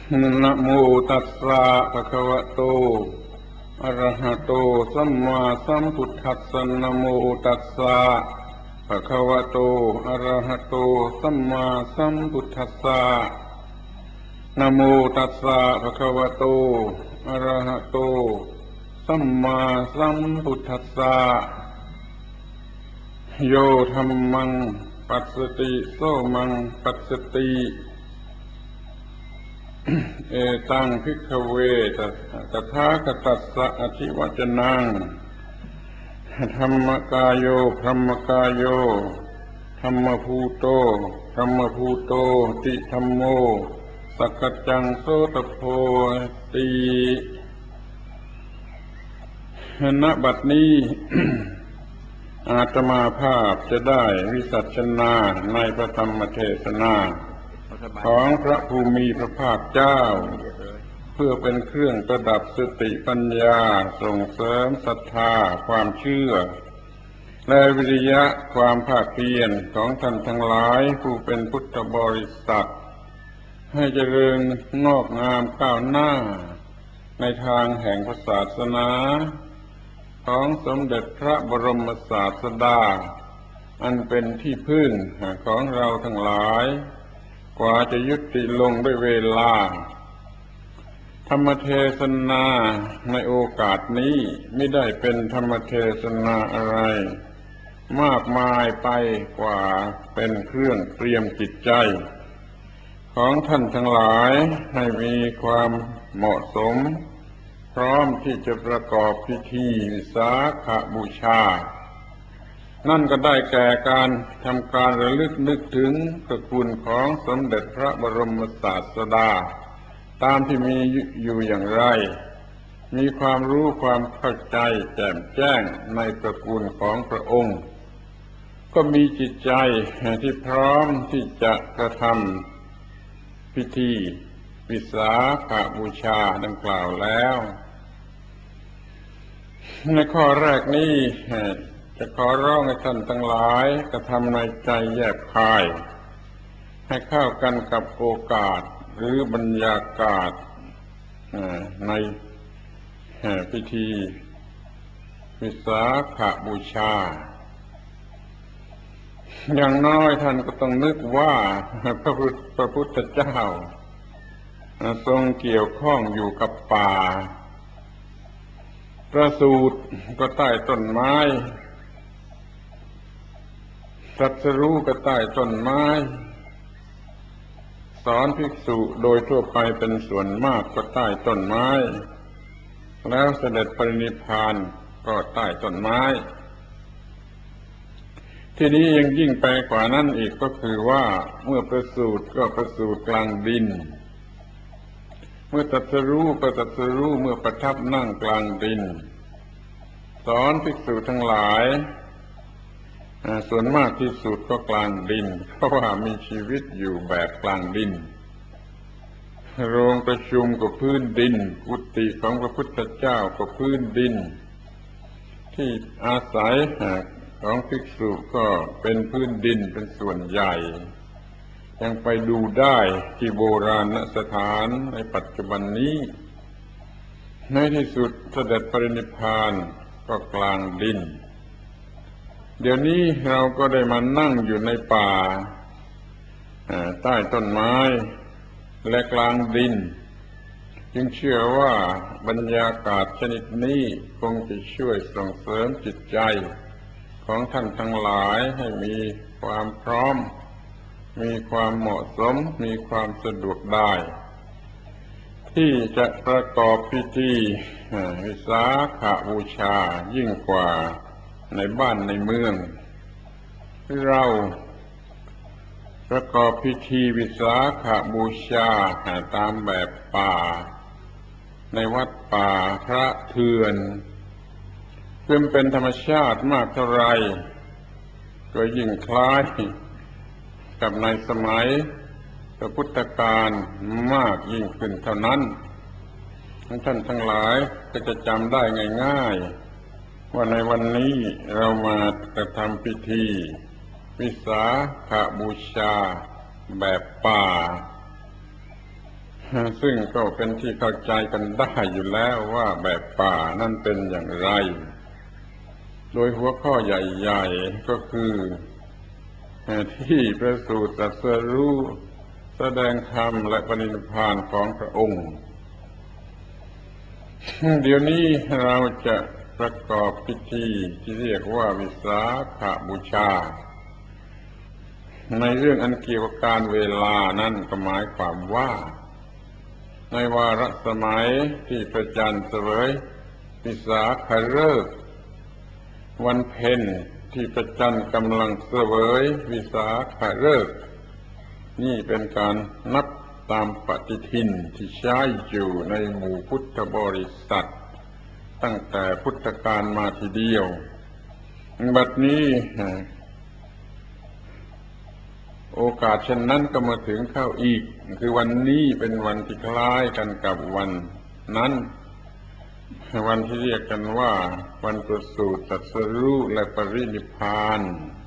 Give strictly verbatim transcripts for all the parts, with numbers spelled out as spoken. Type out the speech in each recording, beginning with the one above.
นะโมตัสสะภะคะวะโตอะระหะโตสัมมาสัมพุทธัสสะนะโมตัสสะภะคะวะโตอะระหะโตสัมมาสัมพุทธัสสะนะโมตัสสะภะคะวะโตอะระหะโตสัมมาสัมพุทธัสสะโยธัมมังปัสสติโสมังปัสสติเอตังภิกขเวตถาคตัสสะอธิวัจนังธัมมกายโยพรหมกายโยธัมมภูโตธัมมภูโตติธัมโมสักขจังโสตโพติณบัดนี้ อาตมาภาพจะได้วิสัชนาในพระธรรมเทศนาของพระภูมิพระภาคเจ้าเพื่อเป็นเครื่องประดับสติปัญญาส่งเสริมศรัทธาความเชื่อและวิริยะความภาคเพียรของท่านทั้งหลายผู้เป็นพุทธบริษัทให้เจริญงอกงามก้าวหน้าในทางแห่งศาสนาของสมเด็จพระบรมศาสดาอันเป็นที่พึ่งของเราทั้งหลายกว่าจะยุติลงด้วยเวลาธรรมเทศนาในโอกาสนี้ไม่ได้เป็นธรรมเทศนาอะไรมากมายไปกว่าเป็นเครื่องเตรียมจิตใจของท่านทั้งหลายให้มีความเหมาะสมพร้อมที่จะประกอบพิธีวิสาขบูชานั่นก็ได้แก่การทำการระลึกนึกถึงพระคุณของสมเด็จพระบรมศาสดาตามที่มีอยู่อย่างไรมีความรู้ความเข้าใจแจ่มแจ้งในพระคุณของพระองค์ก็มีจิตใจที่พร้อมที่จะกระทำพิธีวิสาขบูชาดังกล่าวแล้วในข้อแรกนี้จะขอร้องให้ท่านทั้งหลายกระทำในใจแยบคายให้เข้ากันกับโอกาสหรือบรรยากาศในพิธีวิสาขบูชาอย่างน้อยท่านก็ต้องนึกว่าพระพุทธพระพุทธเจ้าทรงเกี่ยวข้องอยู่กับป่าประสูติก็ใต้ต้นไม้ตรัสรู้ก็ใต้ต้นไม้สอนภิกษุโดยทั่วไปเป็นส่วนมากก็ใต้ต้นไม้แล้วเสด็จปรินิพพานก็ใต้ต้นไม้ที่นี้ยังยิ่งไปกว่านั้นอีกก็คือว่าเมื่อประสูติก็ประสูติกลางดินเมื่อตรัสรู้ก็ตรัสรู้เมื่อประทับนั่งกลางดินสอนภิกษุทั้งหลายส่วนมากที่สุดก็กลางดินเพราะว่ามีชีวิตอยู่แบบกลางดินโรงประชุมก็พื้นดินกุฏิของพระพุทธเจ้าก็พื้นดินที่อาศัยของภิกษุก็เป็นพื้นดินเป็นส่วนใหญ่ยังไปดูได้ที่โบราณสถานในปัจจุบันนี้ในที่สุดเสด็จปรินิพพานก็กลางดินเดี๋ยวนี้เราก็ได้มานั่งอยู่ในป่าใต้ต้นไม้และกลางดินจึงเชื่อว่าบรรยากาศชนิดนี้คงจะช่วยส่งเสริมจิตใจของท่านทั้งหลายให้มีความพร้อมมีความเหมาะสมมีความสะดวกได้ที่จะประกอบพิธีวิสาขบูชายิ่งกว่าในบ้านในเมืองเราประกอบพิธีวิสาขบูชาตามแบบป่าในวัดป่าพระเถื่อนซึ่งเป็นธรรมชาติมากเท่าไรก็ยิ่งคล้ายกับในสมัยพระพุทธกาลมากยิ่งขึ้นเท่านั้นท่านทั้งหลายก็จะจำได้ง่ายๆว่าในวันนี้เรามากระทำพิธีวิสาขบูชาแบบป่าซึ่งก็เป็นที่เข้าใจกันได้อยู่แล้วว่าแบบป่านั่นเป็นอย่างไรโดยหัวข้อใหญ่ๆก็คือที่ประสูติตรัสรู้แสดงธรรมและปรินิพพานของพระองค์เดี๋ยวนี้เราจะประกอบพิธีที่เรียกว่าวิสาขบูชาในเรื่องอันเกี่ยวกับการเวลานั้นก็หมายความว่าในวาระสมัยที่พระจันทร์เสวยวิสาขฤกษ์วันเพ็ญที่พระจันทร์กำลังเสวยวิสาขฤกษ์นี่เป็นการนับตามปฏิทินที่ใช้อยู่ในหมู่พุทธบริษัทตั้งแต่พุทธกาลมาทีเดียวบัดนี้โอกาสเช่นนั้นก็มาถึงเข้าอีกคือวันนี้เป็นวันที่คล้ายกันกับวันนั้นวันที่เรียกกันว่าวันประสูติตรัสรู้และปรินิพพาน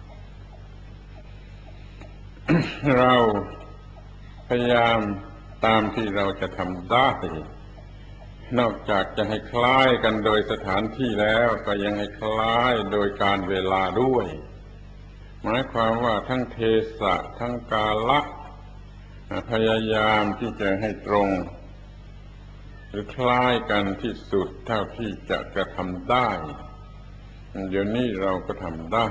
เราพยายามตามที่เราจะทำได้นอกจากจะให้คล้ายกันโดยสถานที่แล้วก็ยังให้คล้ายโดยการเวลาด้วยหมายความว่าทั้งเทศะทั้งกาละพยายามที่จะให้ตรงหรือคล้ายกันที่สุดเท่าที่จะกระทำได้เดี๋ยวนี้เราก็ทำได้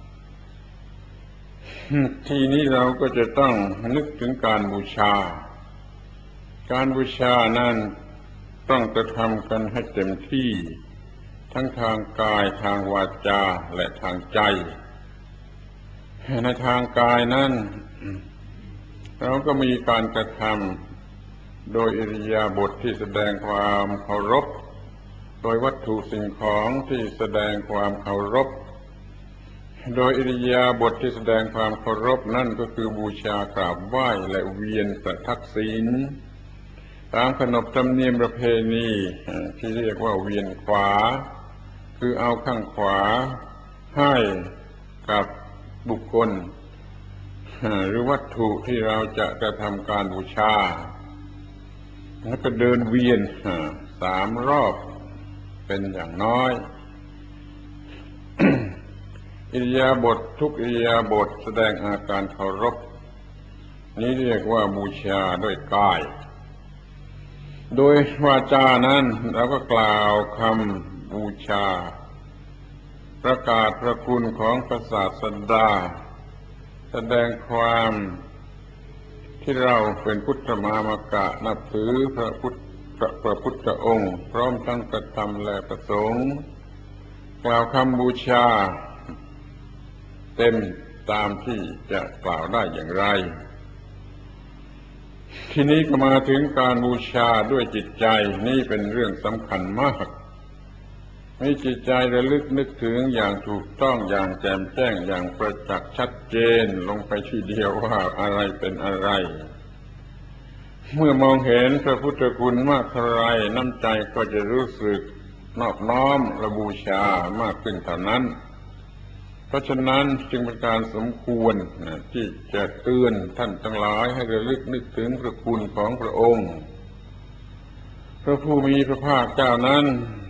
ทีนี้เราก็จะต้องนึกถึงการบูชาการบูชานั้นต้องกระทำกันให้เต็มที่ทั้งทางกายทางวาจาและทางใจในทางกายนั้นเราก็มีการกระทำโดยอิริยาบถที่แสดงความเคารพโดยวัตถุสิ่งของที่แสดงความเคารพโดยอิริยาบถที่แสดงความเคารพนั่นก็คือบูชากราบไหว้และเวียนประทักษิณตามขนบธรรมเนียมประเพณีที่เรียกว่าเวียนขวาคือเอาข้างขวาให้กับบุคคลหรือวัตถุที่เราจะกระทำการบูชาแล้วก็เดินเวียนสามรอบเป็นอย่างน้อยอิริยาบถทุกอิริยาบถแสดงอาการเคารพนี้เรียกว่าบูชาด้วยกายโดยวาจานั้นเราก็กล่าวคำบูชาประกาศพระคุณของพระศาสดาแสดงความที่เราเป็นพุทธมามกะนับถือพระพุทธพระพุทธองค์พร้อมทั้งกระทำและประสงค์กล่าวคำบูชาเต็มตามที่จะกล่าวได้อย่างไรทีนี้ก็มาถึงการบูชาด้วยจิตใจนี่เป็นเรื่องสำคัญมากให้จิตใจระลึกนึกถึงอย่างถูกต้องอย่างแจ่มแจ้งอย่างประจักษ์ชัดเจนลงไปทีเดียวว่าอะไรเป็นอะไรเมื่อมองเห็นพระพุทธคุณมากเท่าไรน้ำใจก็จะรู้สึกนอบน้อมและบูชามากขึ้นเท่านั้นเพราะฉะนั้นจึงเป็นการสมควรที่จะเตือนท่านทั้งหลายให้ระลึกนึกถึงพระคุณของพระองค์พระผู้มีพระภาคเจ้านั้น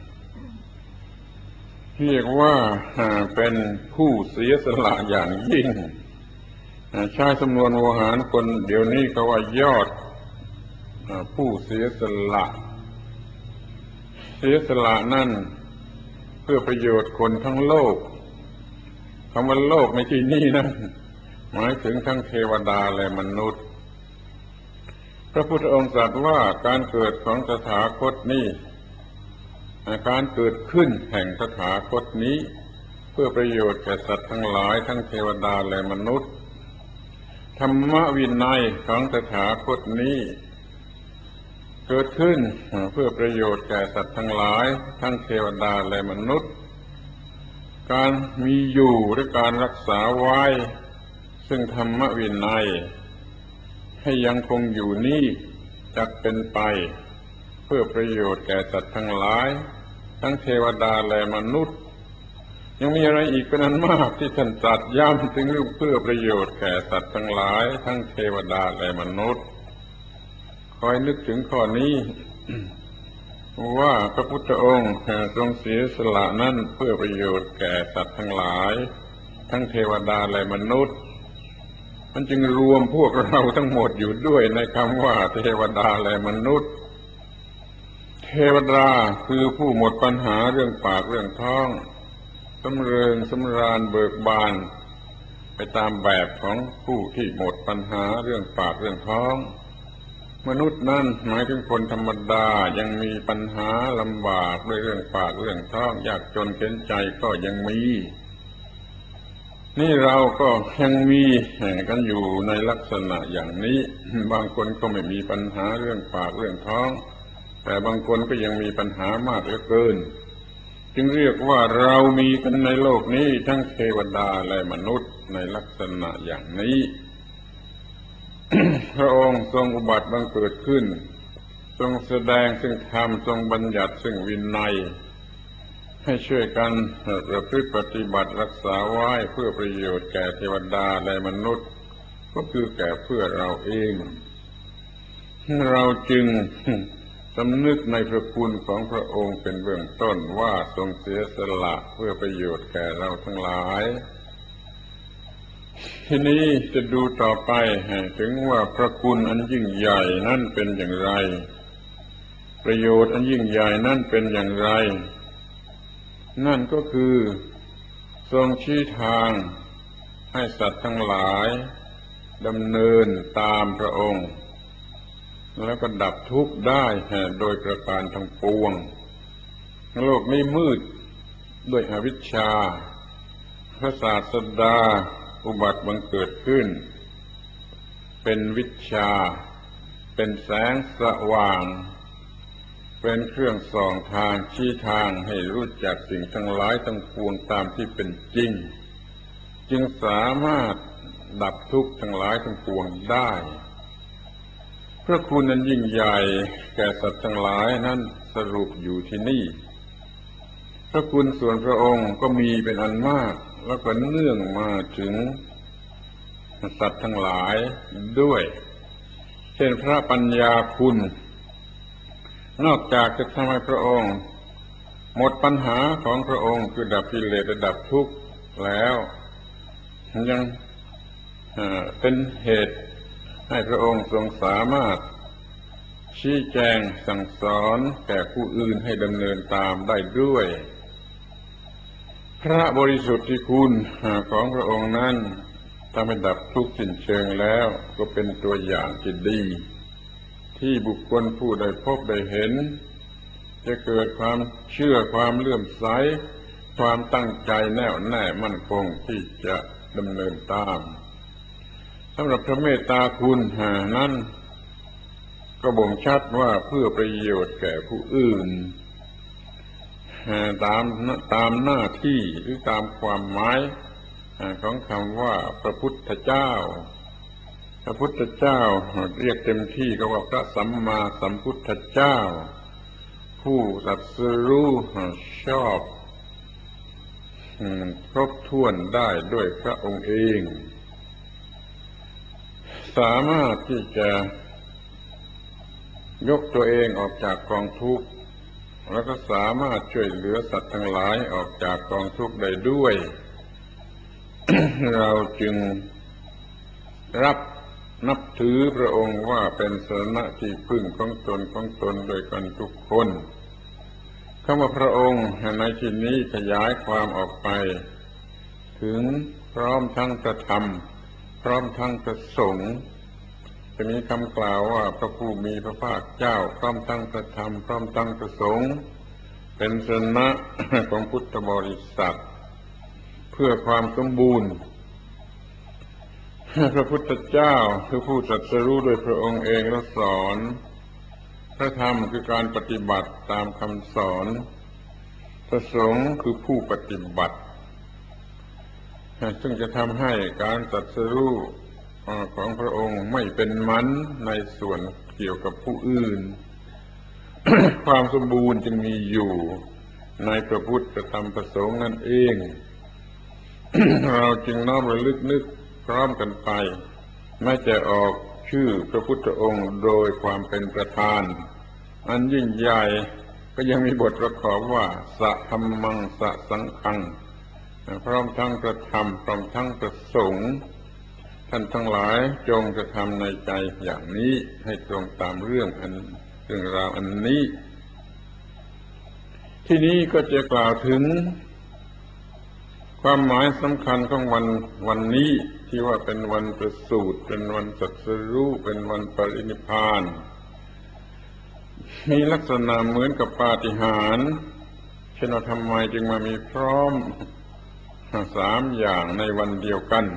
เรียกว่าเป็นผู้เสียสละอย่างยิ่งใช้สำนวนโวหารคนเดี๋ยวนี้ก็ว่ายอดผู้เสียสละเสียสละนั่นเพื่อประโยชน์คนทั้งโลกคำว่าโลกในที่นี้นั้นหมายถึงทั้งเทวดาและมนุษย์พระพุทธองค์ตรัสว่าการเกิดของตถาคตนี้การเกิดขึ้นแห่งตถาคตนี้เพื่อประโยชน์แก่สัตว์ทั้งหลายทั้งเทวดาและมนุษย์ธรรมวินัยของตถาคตนี้เกิดขึ้นเพื่อประโยชน์แก่สัตว์ทั้งหลายทั้งเทวดาและมนุษย์การมีอยู่หรือการรักษาไว้ซึ่งธรรมวินัยให้ยังคงอยู่นี้จักเป็นไปเพื่อประโยชน์แก่สัตว์ทั้งหลายทั้งเทวดาและมนุษย์ยังมีอะไรอีกเป็นอันมากที่ท่านตรัสย้ำถึงเรื่องเพื่อประโยชน์แก่สัตว์ทั้งหลายทั้งเทวดาและมนุษย์ขอยนึกถึงข้อนี้ว่าพระพุทธองค์ทรงเสียสละนั้นเพื่อประโยชน์แก่สัตว์ทั้งหลายทั้งเทวดาและมนุษย์มันจึงรวมพวกเราทั้งหมดอยู่ด้วยในคำว่าเทวดาและมนุษย์เทวดาคือผู้หมดปัญหาเรื่องปากเรื่องท้องสำเริงสำราญเบิกบานไปตามแบบของผู้ที่หมดปัญหาเรื่องปากเรื่องท้องมนุษย์นั่นหมายถึงคนธรรมดายังมีปัญหาลำบากด้วยเรื่องปากเรื่องท้องยากจนเข็ญใจก็ยังมีนี่เราก็ยังมีกันอยู่ในลักษณะอย่างนี้บางคนก็ไม่มีปัญหาเรื่องปากเรื่องท้องแต่บางคนก็ยังมีปัญหามากเหลือเกินจึงเรียกว่าเรามีกันในโลกนี้ทั้งเทวดาและมนุษย์ในลักษณะอย่างนี้ พระองค์ทรงอุบัติบังเกิดขึ้นทรงแสดงซึ่งธรรมทรงบัญญัติซึ่งวินัยให้ช่วยกันประพฤติปฏิบัติรักษาไว้เพื่อประโยชน์แก่เทวดาและมนุษย์ก็คือแก่เพื่อเราเองเราจึงสำนึกในพระคุณของพระองค์เป็นเบื้องต้นว่าทรงเสียสละเพื่อประโยชน์แก่เราทั้งหลายทีนี้จะดูต่อไปถึงว่าพระคุณอันยิ่งใหญ่นั่นเป็นอย่างไรประโยชน์อันยิ่งใหญ่นั่นเป็นอย่างไรนั่นก็คือทรงชี้ทางให้สัตว์ทั้งหลายดำเนินตามพระองค์แล้วก็ดับทุกข์ได้โดยประการทั้งปวงโลกนี้มืดด้วยอวิชชาพระศาสดาอุบัติบังเกิดขึ้นเป็นวิชชาเป็นแสงสว่างเป็นเครื่องส่องทางชี้ทางให้รู้จักสิ่งทั้งหลายทั้งปวงตามที่เป็นจริงจึงสามารถดับทุกข์ทั้งหลายทั้งปวงได้พระคุณนั้นยิ่งใหญ่แก่สัตว์ทั้งหลายนั้นสรุปอยู่ที่นี่พระคุณส่วนพระองค์ก็มีเป็นอันมากแล้วก็เนื่องมาถึงสัตว์ทั้งหลายด้วยเช่นพระปัญญาคุณนอกจากจะทำให้พระองค์หมดปัญหาของพระองค์คือดับกิเลสและดับทุกข์แล้วยังเป็นเหตุให้พระองค์ทรงสามารถชี้แจงสั่งสอนแก่ผู้อื่นให้ดำเนินตามได้ด้วยพระบริสุทธิ์ที่คุณของพระองค์นั้นทำให้ดับทุกข์สิ้นเชิงแล้วก็เป็นตัวอย่างที่ดีที่บุคคลผู้ใดพบได้เห็นจะเกิดความเชื่อความเลื่อมใสความตั้งใจแน่วแน่มั่นคงที่จะดำเนินตามสำหรับพระเมตตาคุณนั้นก็บ่งชัดว่าเพื่อประโยชน์แก่ผู้อื่นตามตามหน้าที่หรือตามความหมายของคำว่าพระพุทธเจ้าพระพุทธเจ้าเรียกเต็มที่ก็ว่าพระสัมมาสัมพุทธเจ้าผู้ตรัสรู้ชอบครบถ้วนได้ด้วยพระองค์เองสามารถที่จะยกตัวเองออกจากกองทุกข์แล้วก็สามารถช่วยเหลือสัตว์ทั้งหลายออกจากกองทุกข์ได้ด้วย เราจึงรับนับถือพระองค์ว่าเป็นสรณะที่พึ่งของตนของตนโดยกันทุกคนคำว่าพระองค์ในที่นี้ขยายความออกไปถึงพร้อมทั้งพระธรรมพร้อมทั้งพระสงฆ์จะมีคำกล่าวว่าพระผู้มีพระภาคเจ้าพร้อมทั้งพระธรรมพร้อมทั้งพระสงฆ์เป็นสรณะของพุทธบริษัทเพื่อความสมบูรณ์พระพุทธเจ้าคือผู้ตรัสรู้โดยพระองค์เองและสอนพระธรรมคือการปฏิบัติตามคำสอนพระสงฆ์คือผู้ปฏิบัติซึ่งจะทำให้การตรัสรู้ของพระองค์ไม่เป็นมันในส่วนเกี่ยวกับผู้อื่น ความสมบูรณ์จึงมีอยู่ในพระพุทธพระธรรมพระสงฆ์นั่นเอง เราจึงน้อมระลึกนึกพร้อมกันไปไม่จะออกชื่อพระพุทธองค์โดยความเป็นประธานอันยิ่งใหญ่ก็ยังมีบทประกอบว่าสะธัมมังสะสังฆังพร้อมทั้งพระธรรมพร้อมทั้งพระสงฆ์ท่านทั้งหลายจงกระทำในใจอย่างนี้ให้ตรงตามเรื่องอันเรื่องราวอันนี้ที่นี้ก็จะกล่าวถึงความหมายสำคัญของวันวันนี้ที่ว่าเป็นวันประสูติเป็นวันตรัสรู้เป็นวันปรินิพพานมีลักษณะเหมือนกับปาฏิหาริย์เช่นว่าทำไมจึงมามีพร้อมสามอย่างในวันเดียวกัน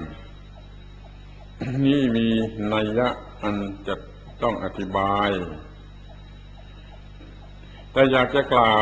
นี่มีนัยยะอันจะต้องอธิบายแต่อยากจะกล่าว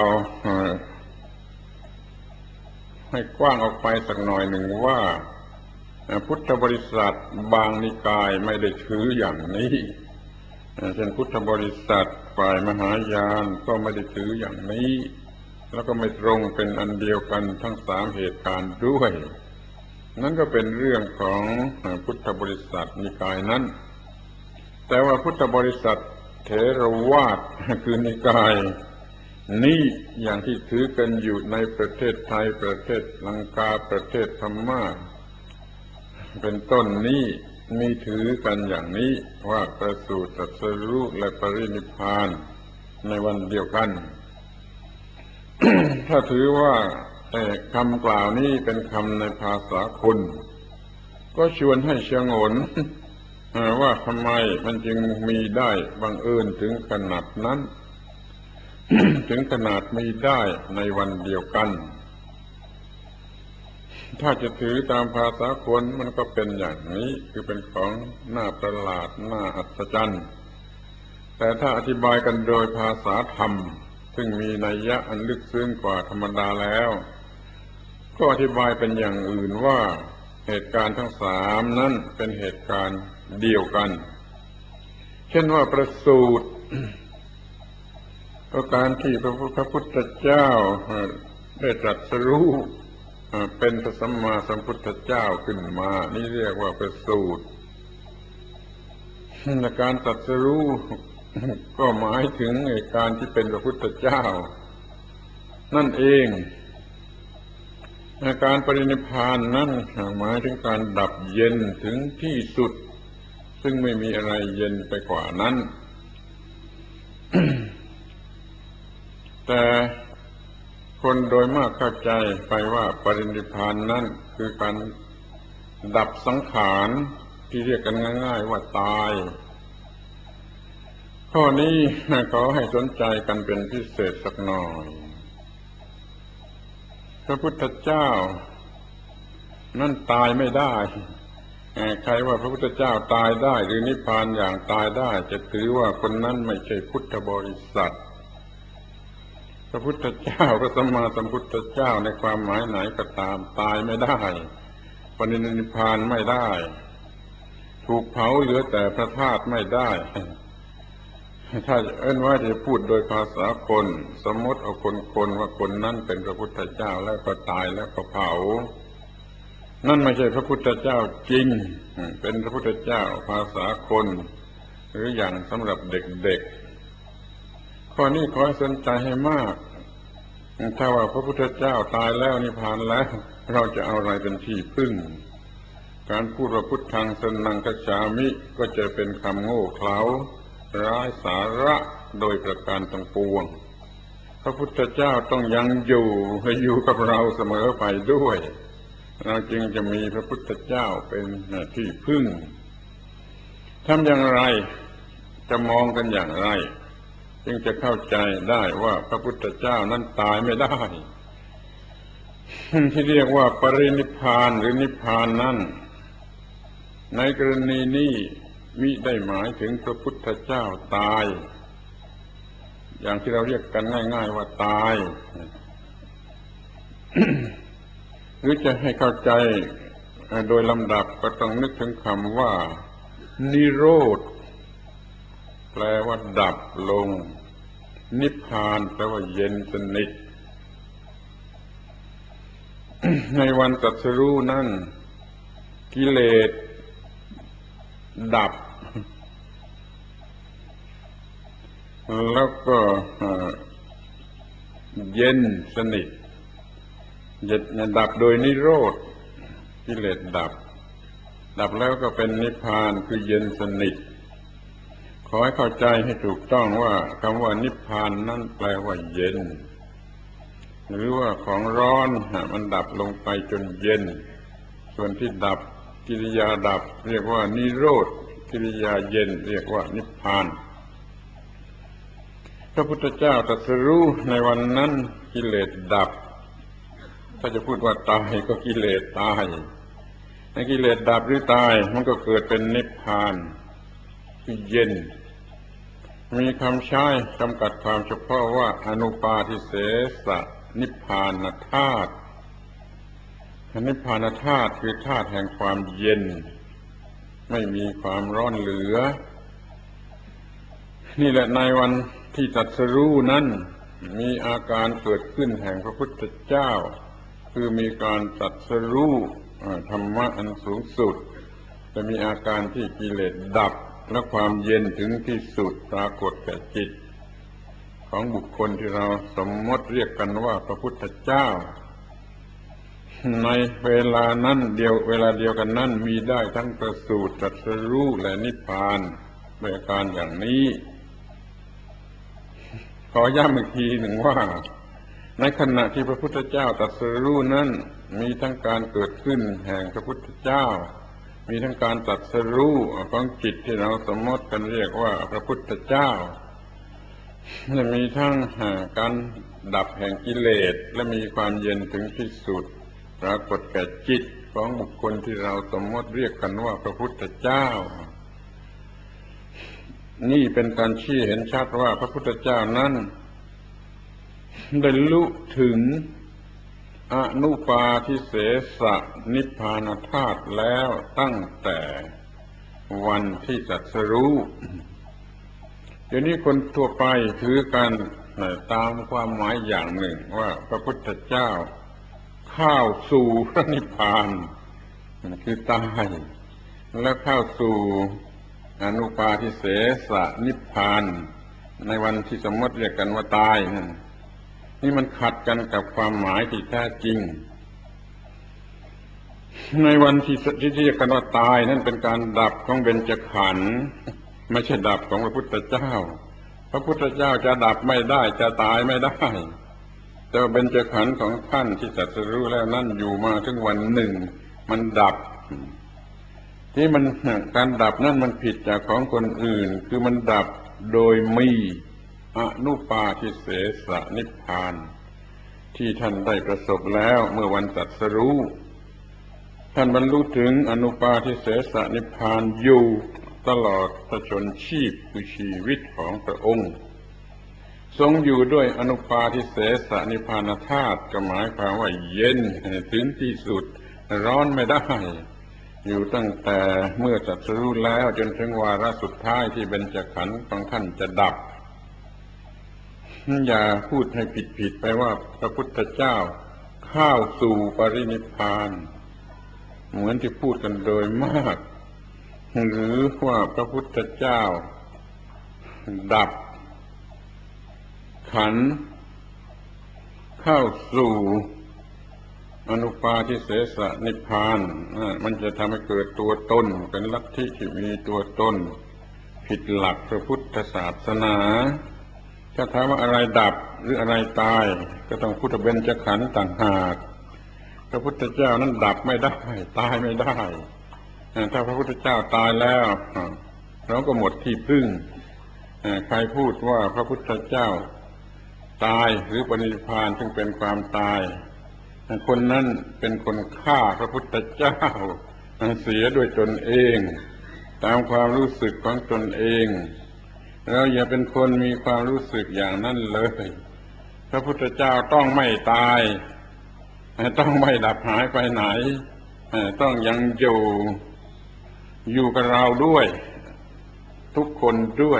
ให้กว้างออกไปสักหน่อยหนึ่งว่าพุทธบริษัทบางนิกายไม่ได้ถืออย่างนี้เช่นพุทธบริษัทฝ่ายมหายานก็ไม่ได้ถืออย่างนี้แล้วก็ไม่ตรงเป็นอันเดียวกันทั้งสามเหตุการณ์ด้วยนั่นก็เป็นเรื่องของพุทธบริษัทนิกายนั้นแต่ว่าพุทธบริษัทเถรวาทคือนิกายนี้อย่างที่ถือกันอยู่ในประเทศไทยประเทศลังกาประเทศพม่าเป็นต้นนี้มีถือกันอย่างนี้ว่าประสูติตรัสรู้และปรินิพพานในวันเดียวกัน ถ้าถือว่าคำกล่าวนี้เป็นคำในภาษาคนก็ชวนให้ชงน ว่าทำไมมันจึงมีได้บังเอิญถึงขนาดนั้น ถึงขนาดมีได้ในวันเดียวกันถ้าจะถือตามภาษาคนมันก็เป็นอย่างนี้คือเป็นของน่าประหลาดน่าอัศจรรย์แต่ถ้าอธิบายกันโดยภาษาธรรมซึ่งมีนัยยะอันลึกซึ้งกว่าธรรมดาแล้วก็อธิบายเป็นอย่างอื่นว่าเหตุการณ์ทั้งสามนั้นเป็นเหตุการณ์เดียวกันเช่นว่าประสูติก็การที่พระพุทธเจ้าได้ตรัสรู้เป็นพระสัมมาสัมพุทธเจ้าขึ้นมานี่เรียกว่าประสูติการตรัสรู้ก็หมายถึงการที่เป็นพระพุทธเจ้านั่นเองการปรินิพพานนั้นหมายถึงการดับเย็นถึงที่สุดซึ่งไม่มีอะไรเย็นไปกว่านั้น แต่คนโดยมากเข้าใจไปว่าปรินิพพานนั้นคือการดับสังขารที่เรียกกันง่ายๆว่าตายข้อนี้ขอให้สนใจกันเป็นพิเศษสักหน่อยพระพุทธเจ้านั่นตายไม่ได้ใครว่าพระพุทธเจ้าตายได้หรือนิพพานอย่างตายได้จะถือว่าคนนั้นไม่ใช่พุทธบริษัทพระพุทธเจ้าพระสัมมาสัมพุทธเจ้าในความหมายไหนก็ตามตายไม่ได้ปรินิพพานไม่ได้ถูกเผาเหลือแต่พระธาตุไม่ได้ถ้าเอิ้นว่าจะพูดโดยภาษาคนสมมติเอาคนคนว่าคนนั้นเป็นพระพุทธเจ้าแล้วก็ตายแล้วก็เผานั่นไม่ใช่พระพุทธเจ้าจริงเป็นพระพุทธเจ้าภาษาคนหรืออย่างสำหรับเด็กๆข้อนี้ขอให้สนใจให้มากถ้าว่าพระพุทธเจ้าตายแล้วนิพพานแล้วเราจะเอาอะไรเป็นที่พึ่งการพูดว่าพุทธังสรณังคัจฉามิก็จะเป็นคำโง่เขลาไร้สาระโดยประการทั้งปวงพระพุทธเจ้าต้องยังอยู่ให้อยู่กับเราเสมอไปด้วยเราจึงจะมีพระพุทธเจ้าเป็นที่พึ่งทำอย่างไรจะมองกันอย่างไรจึงจะเข้าใจได้ว่าพระพุทธเจ้านั้นตายไม่ได้ที่เรียกว่าปรินิพพานหรือนิพพานนั้นในกรณีนี้มิได้หมายถึงพระพุทธเจ้าตายอย่างที่เราเรียกกันง่ายๆว่าตาย หรือจะให้เข้าใจโดยลำดับก็ต้องนึกถึงคำว่านิโรธแปลว่าดับลงนิพพานแปลว่าเย็นสนิท ในวันตรัสรู้นั้นกิเลสดับแล้วก็เย็นสนิทเย็นดับโดยนิโรธกิเลสดับดับแล้วก็เป็นนิพพานคือเย็นสนิทขอให้เข้าใจให้ถูกต้องว่าคำว่านิพพานนั่นแปลว่าเย็นหรือว่าของร้อนมันดับลงไปจนเย็นส่วนที่ดับกิริยาดับเรียกว่านิโรธกิริยาเย็นเรียกว่านิพพานพระพุทธเจ้าตรัสรู้ในวันนั้นกิเลสดับถ้าจะพูดว่าตายก็กิเลสตายในกิเลสดับหรือตายมันก็เกิดเป็นนิพพานคือเย็นมีคำใช้จำกัดความเฉพาะว่าอนุปาทิเสสนิพพานธาตุนิพพานธาตุคือธาตุแห่งความเย็นไม่มีความร้อนเหลือนี่แหละในวันที่ตรัสรู้นั้นมีอาการเกิดขึ้นแห่งพระพุทธเจ้าคือมีการตรัสรู้ธรรมะอันสูงสุดจะมีอาการที่กิเลสดับและความเย็นถึงที่สุดปรากฏแก่จิตของบุคคลที่เราสมมติเรียกกันว่าพระพุทธเจ้าในเวลานั้นเดียวเวลาเดียวกันนั้นมีได้ทั้งประสูติตรัสรู้และนิพพานด้วยอาการอย่างนี้ขอย้ำอีกทีหนึ่งว่าในขณะที่พระพุทธเจ้าตรัสรู้นั้นมีทั้งการเกิดขึ้นแห่งพระพุทธเจ้ามีทั้งการตรัสรู้ของจิตที่เราสมมติกันเรียกว่าพระพุทธเจ้าและมีทั้งการดับแห่งกิเลสและมีความเย็นถึงที่สุดปรากฏแก่จิตของบุคคลที่เราสมมติเรียกกันว่าพระพุทธเจ้านี่เป็นการชี้เห็นชัดว่าพระพุทธเจ้านั้นได้ลุถึงอนุปาทิเสสนิพพานธาตุแล้วตั้งแต่วันที่ตรัสรู้เดี๋ยวนี้คนทั่วไปถือกันตามความหมายอย่างหนึ่งว่าพระพุทธเจ้าเข้าสู่พระนิพพานคือตายแล้วเข้าสู่อนุปาทิเสสนิพพานในวันที่สมมติเรียกกันว่าตายนั่นนี่มันขัดกันกับความหมายที่แท้จริงในวันที่ที่เรียกกันว่าตายนั่นเป็นการดับของเบญจขันธ์ไม่ใช่ดับของพระพุทธเจ้าพระพุทธเจ้าจะดับไม่ได้จะตายไม่ได้แต่เบญจขันธ์ของท่านที่ตรัสรู้แล้วนั่นอยู่มาถึงวันหนึ่งมันดับที่มันการดับนั่นมันผิดจากของคนอื่นคือมันดับโดยมีอนุปาทิเสสนิพพานที่ท่านได้ประสบแล้วเมื่อวันตรัสรู้ท่านบรรลุถึงอนุปาทิเสสนิพพานอยู่ตลอดพระชนชีพคือชีวิตของพระองค์ทรงอยู่ด้วยอนุปาทิเสสนิพพานธาตุก็หมายความว่าเย็นถึงที่สุดร้อนไม่ได้อยู่ตั้งแต่เมื่อตรัสรู้แล้วจนถึงวาระสุดท้ายที่เบญจขันธ์ของท่านจะดับอย่าพูดให้ผิดๆไปว่าพระพุทธเจ้าเข้าสู่ปรินิพพานเหมือนที่พูดกันโดยมากหรือว่าพระพุทธเจ้าดับขันธ์เข้าสู่อนุปาทิเสสนิพพานมันจะทำให้เกิดตัวตนเป็นลัทธิที่มีตัวตนผิดหลักพระพุทธศาสนาถ้าถามว่าอะไรดับหรืออะไรตายก็ต้องพุทธเบญจขันธ์ต่างหากพระพุทธเจ้านั้นดับไม่ได้ตายไม่ได้ถ้าพระพุทธเจ้าตายแล้วเราก็หมดที่พึ่งใครพูดว่าพระพุทธเจ้าตายหรือปรินิพพานซึ่งเป็นความตายคนนั้นเป็นคนฆ่าพระพุทธเจ้าเสียด้วยตนเองตามความรู้สึกของตนเองเราอย่าเป็นคนมีความรู้สึกอย่างนั้นเลยพระพุทธเจ้าต้องไม่ตายต้องไม่ดับหายไปไหนต้องยังอยู่อยู่กับเราด้วยทุกคนด้วย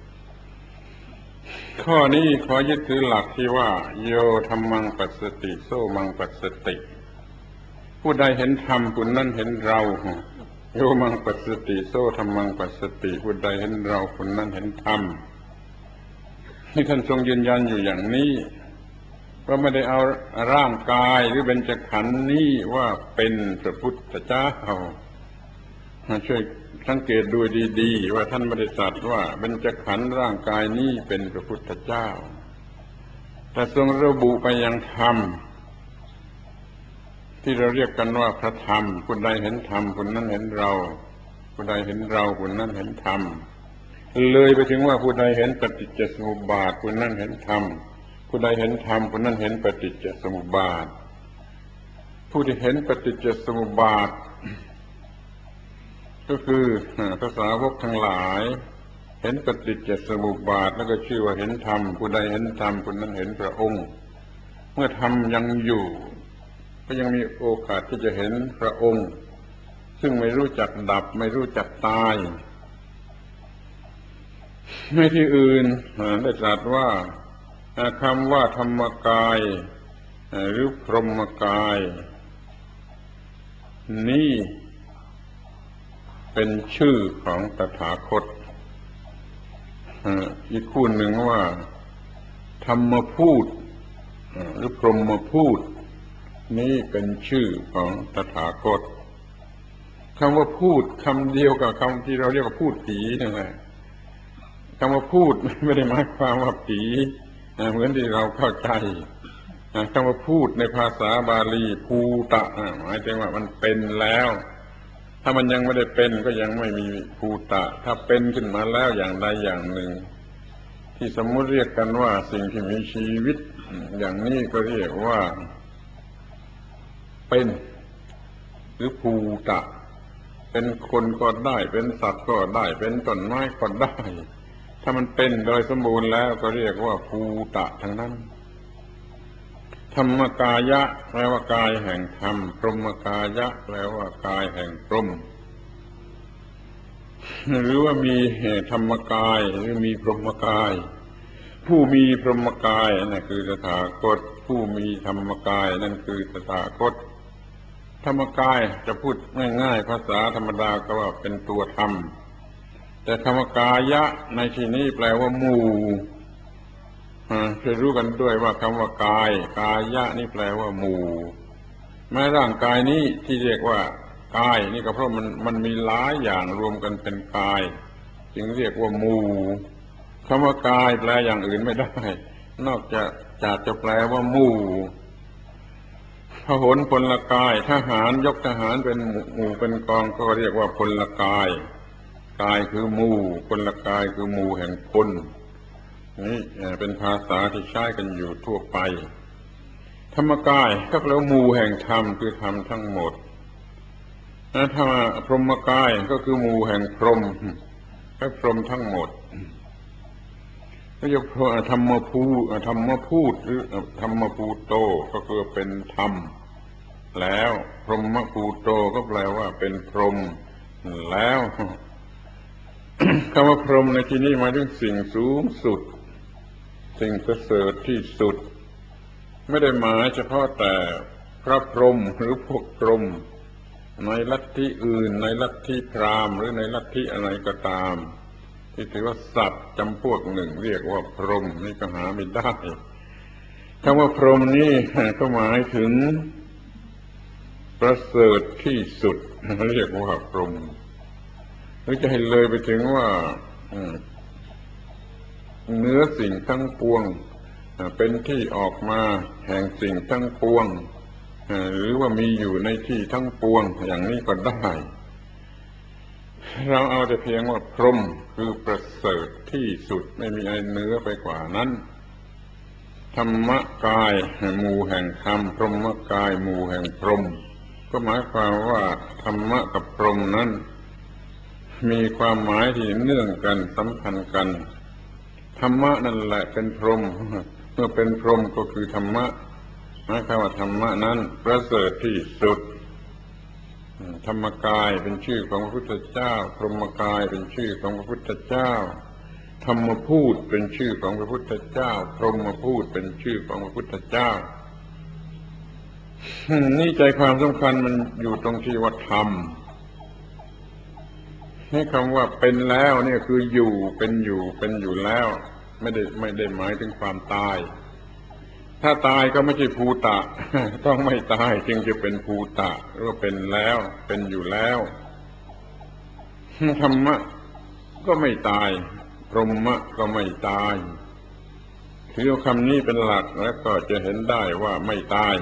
ข้อนี้ขอยึดถือหลักที่ว่าโยธัมมังปัสสติโสมังปัสสติผู้ใดเห็นธรรมผู้นั้นเห็นเราโยมังปัสสติโสธัมมังปัสสติผู้ใดเห็นเราคนนั้นเห็นธรรมที่ท่านทรงยืนยันอยู่อย่างนี้ก็ไม่ได้เอาร่างกายหรือเบญจขันธ์นี้ว่าเป็นพระพุทธเจ้าช่วยสังเกตดูดีๆว่าท่านไม่ได้ตรัสว่าเบญจขันธ์ร่างกายนี้เป็นพระพุทธเจ้าแต่ทรงระบุไปยังธรรมที่เราเรียกกันว่าพระธรรมผู้ใดเห็นธรรมผู้นั้นเห็นเราผู้ใดเห็นเราผู้นั้นเห็นธรรมเลยไปถึงว่าผู้ใดเห็นปฏิจจสมุปบาทผู้นั้นเห็นธรรมผู้ใดเห็นธรรมผู้นั้นเห็นปฏิจจสมุปบาทผู้ที่เห็นปฏิจจสมุปบาทก็คือพระสาวกทั้งหลายเห็นปฏิจจสมุปบาทแล้วก็ชื่อว่าเห็นธรรมผู้ใดเห็นธรรมผู้นั้นเห็นพระองค์เมื่อธรรมยังอยู่ก็ยังมีโอกาสที่จะเห็นพระองค์ซึ่งไม่รู้จักดับไม่รู้จักตายในที่อื่นได้ตรัสว่าคำว่าธรรมกายหรือพรหมกายนี่เป็นชื่อของตถาคตอีกคู่หนึ่งว่าธรรมพูดหรือพรหมพูดนี่เป็นชื่อของตถาคตคำว่าพูดคำเดียวกับคำที่เราเรียกว่าพูดผีนั่นแหละคำว่าพูดไม่ได้หมายความว่าผีเหมือนที่เราเข้าใจคำว่าพูดในภาษาบาลีภูตะหมายถึงว่ามันเป็นแล้วถ้ามันยังไม่ได้เป็นก็ยังไม่มีภูตะถ้าเป็นขึ้นมาแล้วอย่างใดอย่างหนึ่งที่สมมติเรียกกันว่าสิ่งที่มีชีวิตอย่างนี้ก็เรียกว่าเป็นหรือภูตะเป็นคนก็ได้เป็นสัตว์ก็ได้เป็นต้นไม้ก็ได้ถ้ามันเป็นโดยสมบูรณ์แล้วก็เรียกว่าภูตะทั้งนั้นธรรมกายะแปลว่ากายแห่งธรรมพรหมกายะแปลว่ากายแห่งพรหมหรือว่ามีธรรมกายหรือมีพรหมกายผู้มีพรหมกายนั่นคือตถาคตผู้มีธรรมกายนั่นคือตถาคตธรรมกายจะพูดง่ายๆภาษาธรรมดาก็ว่าเป็นตัวธรรมแต่ธรรมกายะในที่นี้แปลว่าหมู่จะรู้กันด้วยว่าคำว่ากายกายะนี่แปลว่าหมู่แม้ร่างกายนี้ที่เรียกว่ากายนี่ก็เพราะมันมันมีหลายอย่างรวมกันเป็นกายจึงเรียกว่าหมู่คำว่ากายแปลอย่างอื่นไม่ได้นอกจากจากจะแปลว่าหมู่พหลพลกายทหารยกทหารเป็นหมู่เป็นกองก็เรียกว่าพลกายกายคือหมู่พลกายคือหมู่แห่งพลนี่เป็นภาษาที่ใช้กันอยู่ทั่วไปธรรมกายก็แปลว่าหมู่แห่งธรรมคือธรรมทั้งหมดนะถ้าพรหมกายก็คือหมู่แห่งพรหมให้พรหมทั้งหมดก็จะธรรมภูธรรมพูดหรือธรรมภูโตก็คือเป็นธรรมแล้วพรหมภูโตก็แปลว่าเป็นพรหมแล้วคำว่าพรหมในที่นี้หมายถึงสิ่งสูงสุดสิ่งประเสริฐที่สุดไม่ได้หมายเฉพาะแต่พระพรหมหรือพวกพรหมในลัทธิอื่นในลัทธิพราหมณ์หรือในลัทธิอะไรก็ตามที่ถือว่าสัตว์จำพวกหนึ่งเรียกว่าพรหมนี่ก็หาไม่ได้คำว่าพรหมนี่ก็หมายถึงประเสริฐที่สุดเรียกว่าพรหมหรือจะให้เลยไปถึงว่าเนื้อสิ่งทั้งปวงเป็นที่ออกมาแห่งสิ่งทั้งปวงหรือว่ามีอยู่ในที่ทั้งปวงอย่างนี้ก็ได้เราเอาแต่เพียงว่าพรหมคือประเสริฐที่สุดไม่มีอะไรเหนือไปกว่านั้นธรรมกายหมู่แห่งธรรมพรหมกายหมู่แห่งพรหมก็หมายความว่าธรรมะกับพรหมนั้นมีความหมายที่เนื่องกันสัมพันธ์กันธรรมะนั่นแหละเป็นพรหมเมื่อเป็นพรหมก็คือธรรมะหมายความว่าธรรมะนั้นประเสริฐที่สุดธรรมกายเป็นชื่อของพระพุทธเจ้าพรหมกายเป็นชื่อของพระพุทธเจ้าธรรมพูดเป็นชื่อของพระพุทธเจ้าพรหมพูดเป็นชื่อของพระพุทธเจ้านี่ใจความสำคัญมันอยู่ตรงที่ว่าธรรมให้คำว่าเป็นแล้วเนี่ยคืออยู่เป็นอยู่เป็นอยู่แล้วไม่ได้ไม่ได้หมายถึงความตายถ้าตายก็ไม่ใช่ภูตะต้องไม่ตายจึงจะเป็นภูตะหรือว่าเป็นแล้วเป็นอยู่แล้วธรรมะก็ไม่ตายพรหมะก็ไม่ตายถือคำนี้เป็นหลักแล้วก็จะเห็นได้ว่าไม่ตาย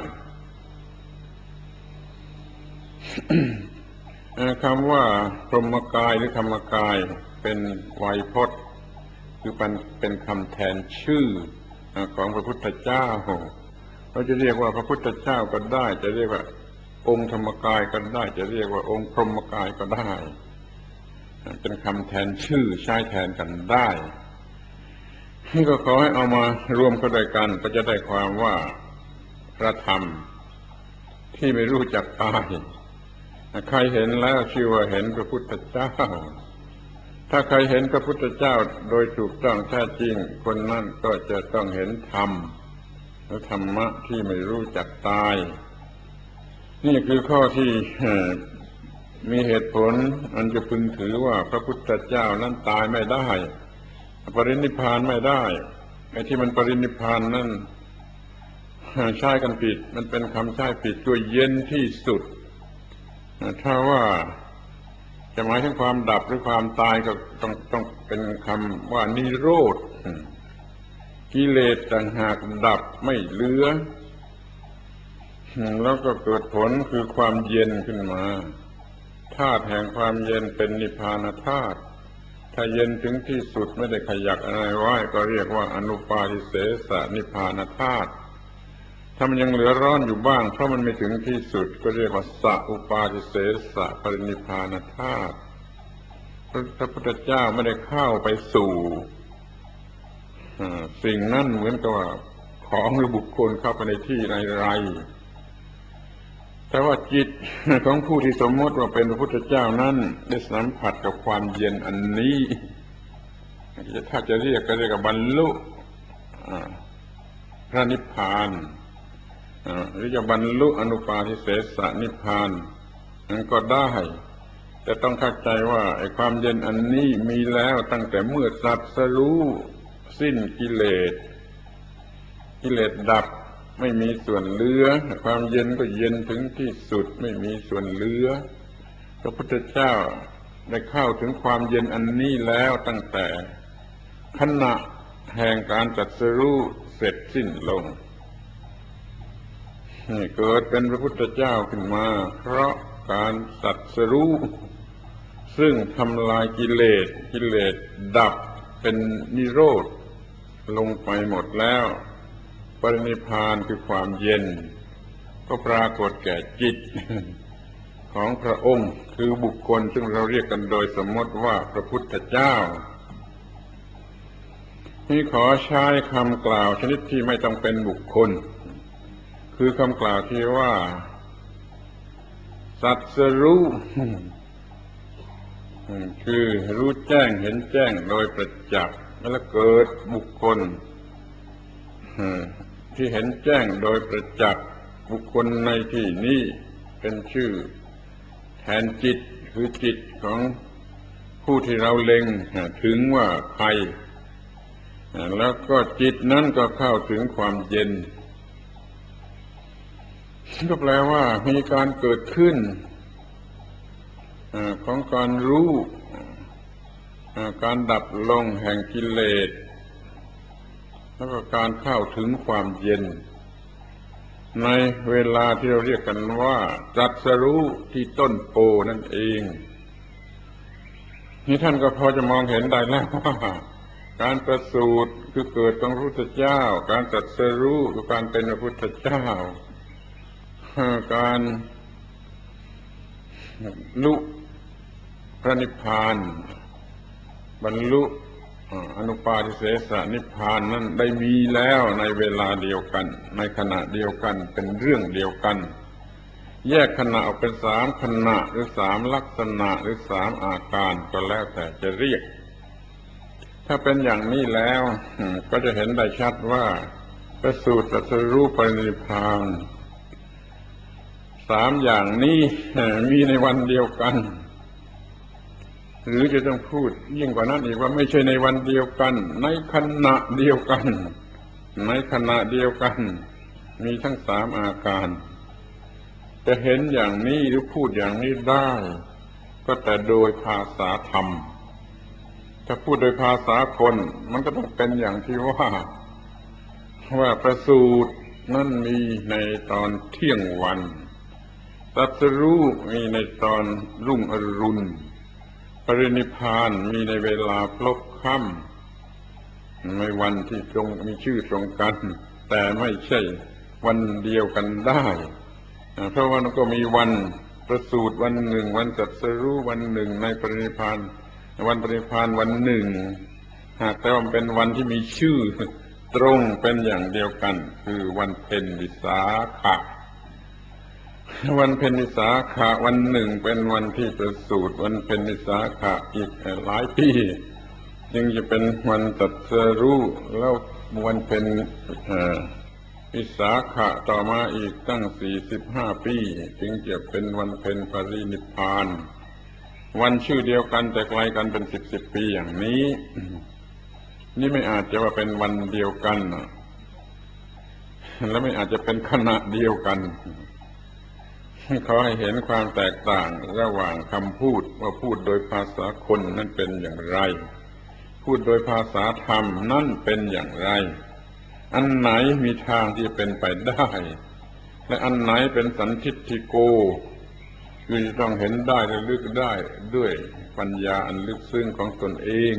คำว่าพรหมกายหรือธรรมกายเป็นไวยพจน์คือเป็นเป็นคำแทนชื่อของพระพุทธเจ้าเราจะเรียกว่าพระพุทธเจ้าก็ได้จะเรียกว่าองค์ธรรมกายก็ได้จะเรียกว่าองค์พรหมกายก็ได้เป็นคำแทนชื่อใช้แทนกันได้นี่ก็ขอให้เอามารวมกันด้วยกันก็จะได้ความว่าพระธรรมที่ไม่รู้จักตายใครเห็นแล้วชื่อว่าเห็นพระพุทธเจ้าถ้าใครเห็นพระพุทธเจ้าโดยถูกต้องแท้จริงคนนั้นก็จะต้องเห็นธรรมและธรรมะที่ไม่รู้จักตายนี่คือข้อที่มีเหตุผลอันจะพึงถือว่าพระพุทธเจ้านั้นตายไม่ได้ปรินิพพานไม่ได้ไอ้ที่มันปรินิพพานนั้นใช้กันผิดมันเป็นคำใช้ผิดตัวเย็นที่สุดถ้าว่าจะหมายถึงความดับหรือความตายก็ต้องต้องเป็นคำว่านิโรธกิเลสต่างหากดับไม่เหลือแล้วก็เกิดผลคือความเย็นขึ้นมาธาตุแห่งความเย็นเป็นนิพพานธาตุถ้าเย็นถึงที่สุดไม่ได้ขยักอะไรไว้ก็เรียกว่าอนุปาทิเสสนิพพานธาตุถ้ามันยังเหลือร้อนอยู่บ้างเพราะมันไม่ถึงที่สุดก็เรียกว่าสัอุปาทิเสสปรินิพพานธาตุพระพุทธเจ้าไม่ได้เข้าไปสู่สิ่งนั้นเหมือนกับว่าของหรือบุคคลเข้าไปในที่ไรๆแต่ว่าจิตของผู้ที่สมมติว่าเป็นพระพุทธเจ้านั้นได้สัมผัสกับความเย็นอันนี้ถ้าจะเรียกก็เรียกว่าบรรลุพระนิพพานหรือจะบรรลุอนุปาทิเสสนิพพานนั้นก็ได้แต่ต้องเข้าใจว่าไอ้ความเย็นอันนี้มีแล้วตั้งแต่เมื่อตรัสรู้สิ้นกิเลสกิเลสดับไม่มีส่วนเหลือความเย็นก็เย็นถึงที่สุดไม่มีส่วนเหลือพระพุทธเจ้าได้เข้าถึงความเย็นอันนี้แล้วตั้งแต่ขณะแห่งการตรัสรู้เสร็จสิ้นลงเกิดเป็นพระพุทธเจ้าขึ้นมาเพราะการตรัสรู้ซึ่งทำลายกิเลสกิเลสดับเป็นนิโรธลงไปหมดแล้วปรินิพพานคือความเย็นก็ปรากฏแก่จิตของพระองค์คือบุคคลซึ่งเราเรียกกันโดยสมมติว่าพระพุทธเจ้านี่ขอใช้คำกล่าวชนิดที่ไม่ต้องเป็นบุคคลคือคำกล่าวที่ว่าสัตสรู้คือรู้แจ้งเห็นแจ้งโดยประจักษ์แล้วเกิดบุคคลที่เห็นแจ้งโดยประจักษ์บุคคลในที่นี้เป็นชื่อแทนจิตคือจิตของผู้ที่เราเล็งถึงว่าใครแล้วก็จิตนั้นก็เข้าถึงความเย็นก็แปลว่ามีการเกิดขึ้นของการรู้การดับลงแห่งกิเลสแล้วก็การเข้าถึงความเย็นในเวลาที่เราเรียกกันว่าตรัสรู้ที่ต้นโพนั่นเองนี่ท่านก็พอจะมองเห็นได้แล้วว่าการประสูติคือเกิดของพระพุทธเจ้าการตรัสรู้คือการเป็นพระพุทธเจ้าการลุพระนิพพานบรรลุอนุปาทิเสสนิพพานนั้นได้มีแล้วในเวลาเดียวกันในขณะเดียวกันเป็นเรื่องเดียวกันแยกขณะออกเป็นสามขณะหรือสามลักษณะหรือสามอาการก็แล้วแต่จะเรียกถ้าเป็นอย่างนี้แล้วก็จะเห็นได้ชัดว่าประสูติตรัสรู้ปรินิพพานสามอย่างนี้มีในวันเดียวกันหรือจะต้องพูดยิ่งกว่านั้นอีกว่าไม่ใช่ในวันเดียวกันในขณะเดียวกันในขณะเดียวกันมีทั้งสามอาการจะเห็นอย่างนี้หรือพูดอย่างนี้ได้ก็แต่โดยภาษาธรรมถ้าพูดโดยภาษาคนมันก็ต้องเป็นอย่างที่ว่าว่าประสูตินั่นมีในตอนเที่ยงวันตรัสรู้มีในตอนรุ่งอรุณปรินิพพานมีในเวลาพลบค่ำในวันที่ตรงมีชื่อตรงกันแต่ไม่ใช่วันเดียวกันได้เพราะว่ามันก็มีวันประสูติวันหนึ่งวันตรัสรู้วันหนึ่งในปรินิพพานวันปรินิพพานวันหนึ่งหากแต่ว่าเป็นวันที่มีชื่อตรงเป็นอย่างเดียวกันคือวันเพ็ญวิสาขะวันเพ็ญวิสาขะวันหนึ่งเป็นวันที่ประสูติวันเพ็ญวิสาขะอีกหลายปีจึงจะเป็นวันตรัสรู้แล้ววันเพ็ญวิสาขะต่อมาอีกตั้งสี่สิบห้าปีจึงจะเป็นวันเพ็ญปรินิพพานวันชื่อเดียวกันแต่ไกลกันเป็นสิบสิบปีอย่างนี้นี่ไม่อาจจะว่าเป็นวันเดียวกันและไม่อาจจะเป็นขณะเดียวกันขอให้เห็นความแตกต่างระหว่างคำพูดว่าพูดโดยภาษาคนนั่นเป็นอย่างไรพูดโดยภาษาธรรมนั่นเป็นอย่างไรอันไหนมีทางที่เป็นไปได้และอันไหนเป็นสันทิฏฐิโกคือจะต้องเห็นได้และลึกได้ด้วยปัญญาอันลึกซึ้งของตนเอง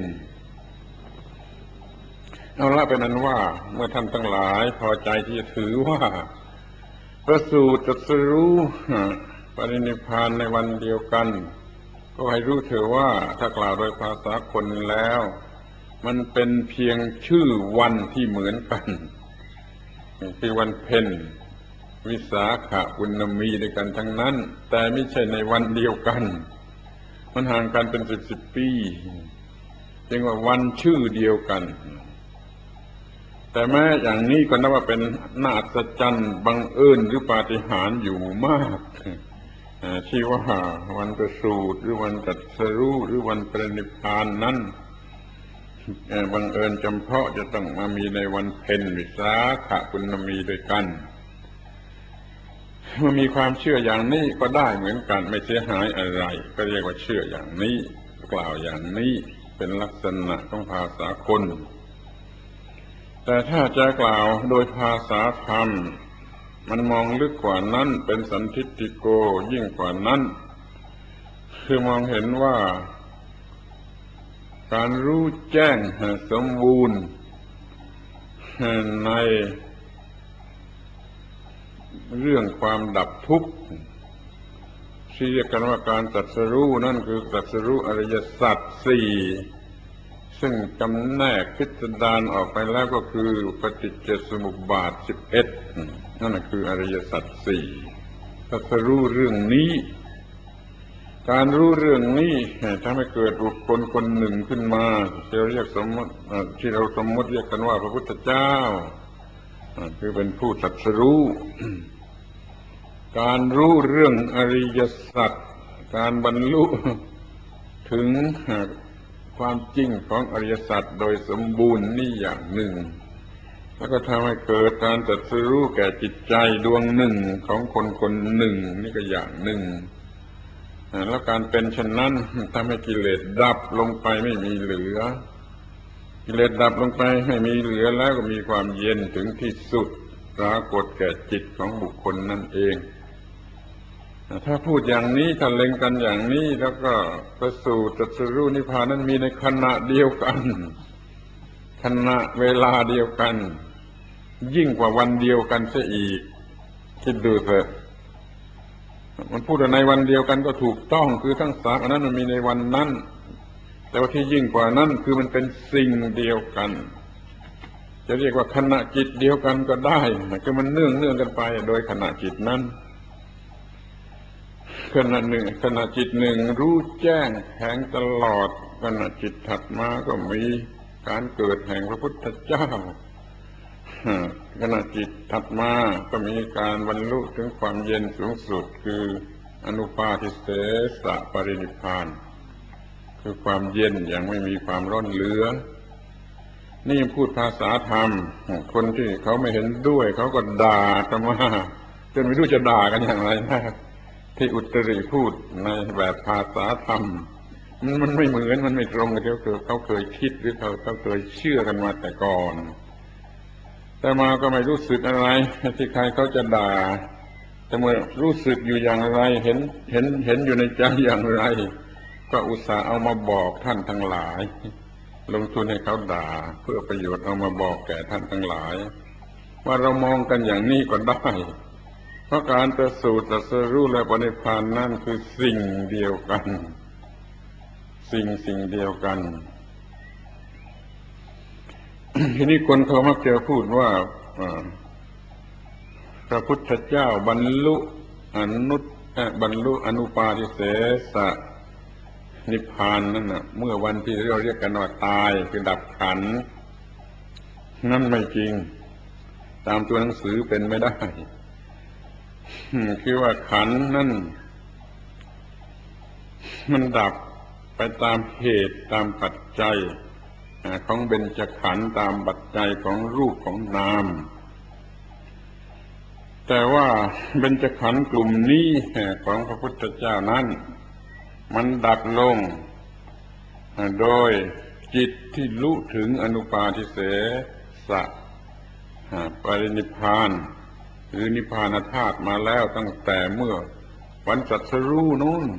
เอาละเป็นนั้นว่าเมื่อท่านทั้งหลายพอใจที่จะถือว่าประสูติตรัสรู้ปรินิพพานในวันเดียวกันก็ให้รู้เถอะว่าถ้ากล่าวโดยภาษาคนแล้วมันเป็นเพียงชื่อวันที่เหมือนกันคือวันเพ็ญวิสาขบุณมีด้วยกันทั้งนั้นแต่ไม่ใช่ในวันเดียวกันมันห่างกันเป็นสิบสิบปีจึงว่าวันชื่อเดียวกันแต่แม้อย่างนี้ก็นับว่าเป็นน่าอัศจรรย์บังเอิญหรือปาฏิหาริย์อยู่มากที่ว่าวันประสูติหรือวันตรัสรู้หรือวันปรินิพพานนั้นบังเอิญจำเพาะจะต้องมามีในวันเพ็ญวิสาขบุณมีด้วยกันเมื่อมีความเชื่ออย่างนี้ก็ได้เหมือนกันไม่เสียหายอะไรก็เรียกว่าเชื่ออย่างนี้กล่าวอย่างนี้เป็นลักษณะของภาษาคนแต่ถ้าจะกล่าวโดยภาษาธรรมมันมองลึกกว่านั้นเป็นสันทิฏฐิโกยิ่งกว่านั้นคือมองเห็นว่าการรู้แจ้งสมบูรณ์ในเรื่องความดับทุกข์ที่เรียกกันว่าการตรัสรู้นั่นคือตรัสรู้อริยสัจสี่ซึ่งจำแนกพิสดารออกไปแล้วก็คือปฏิจจสมุปบาทสิบเอ็ดนั่นคืออริยสัจสี่ตรัสรู้เรื่องนี้การรู้เรื่องนี้ทำให้เกิดบุคคลคนหนึ่งขึ้นมาที่เราเรียกสมมติที่เราสมมติเรียกกันว่าพระพุทธเจ้าคือเป็นผู้ตรัสรู้การรู้เรื่องอริยสัจการบรรลุถึงความจริงของอริยสัจโดยสมบูรณ์นี่อย่างหนึ่งแล้วก็ทำให้เกิดการตรัสรู้แก่จิตใจดวงหนึ่งของคนคนหนึ่งนี่ก็อย่างหนึ่งแล้วการเป็นเช่นนั้นทำให้กิเลสดับลงไปไม่มีเหลือกิเลสดับลงไปไม่มีเหลือแล้วก็มีความเย็นถึงที่สุดปรากฏแก่จิตของบุคคลนั่นเองถ้าพูดอย่างนี้ถ้าเล็งกันอย่างนี้แล้วก็ประสูติตรัสรู้นิพพานนั้นมีในขณะเดียวกันขณะเวลาเดียวกันยิ่งกว่าวันเดียวกันเสียอีกคิดดูเถอะมันพูดในวันเดียวกันก็ถูกต้องคือทั้งสามอันนั้นมันมีในวันนั้นแต่ว่าที่ยิ่งกว่านั้นคือมันเป็นสิ่งเดียวกันจะเรียกว่าขณะจิตเดียวกันก็ได้คือมันเนื่องเนื่องกันไปโดยขณะจิตนั้นขณะหนึ่งขณะจิตหนึ่งรู้แจ้งแห่งตลอดขณะจิตถัดมาก็มีการเกิดแห่งพระพุทธเจ้าขณะจิตถัดมาก็มีการบรรลุถึงความเย็นสูงสุดคืออนุปาทิเสสปรินิพพานคือความเย็นอย่างไม่มีความร้อนเหลือนี่พูดภาษาธรรมคนที่เขาไม่เห็นด้วยเขาก็ด่าอาตมาจนไม่รู้จะด่ากันอย่างไรนะที่อุตริพูดในแบบภาษาธรรมมันมันไม่เหมือนมันไม่ตรงกับที่เขาเคยคิดหรือเขาเขาเคยเชื่อกันมาแต่ก่อนแต่มาก็ไม่รู้สึกอะไรที่ใครเขาจะด่าแต่เมื่อรู้สึกอยู่อย่างไรเห็นเห็นเห็นอยู่ในใจอย่างไรก็อุตส่าห์เอามาบอกท่านทั้งหลายลงทุนให้เขาด่าเพื่อประโยชน์เอามาบอกแก่ท่านทั้งหลายว่าเรามองกันอย่างนี้ก็ได้เพราะการประสูติตรัสรู้และปฏินิพพานนั่นคือสิ่งเดียวกันสิ่งสิ่งเดียวกัน ทีนี้คนเขามักจะพูดว่าพระพุทธเจ้าบรรลุอนุตบรรลุอนุปาทิเสสนิพพานนั่นน่ะเมื่อวันที่เราเรียกกันว่าตายคือดับขันธ์นั่นไม่จริงตามตัวหนังสือเป็นไม่ได้คือว่าขันธ์นั่นมันดับไปตามเหตุตามปัจจัยของเบญจขันธ์ตามปัจจัยของรูปของนามแต่ว่าเบญจขันธ์กลุ่มนี้ของพระพุทธเจ้านั้นมันดับลงโดยจิตที่รู้ถึงอนุปาทิเสสะปรินิพพานหรือนิพพานธาตุมาแล้วตั้งแต่เมื่อวันตรัสรู้นู้น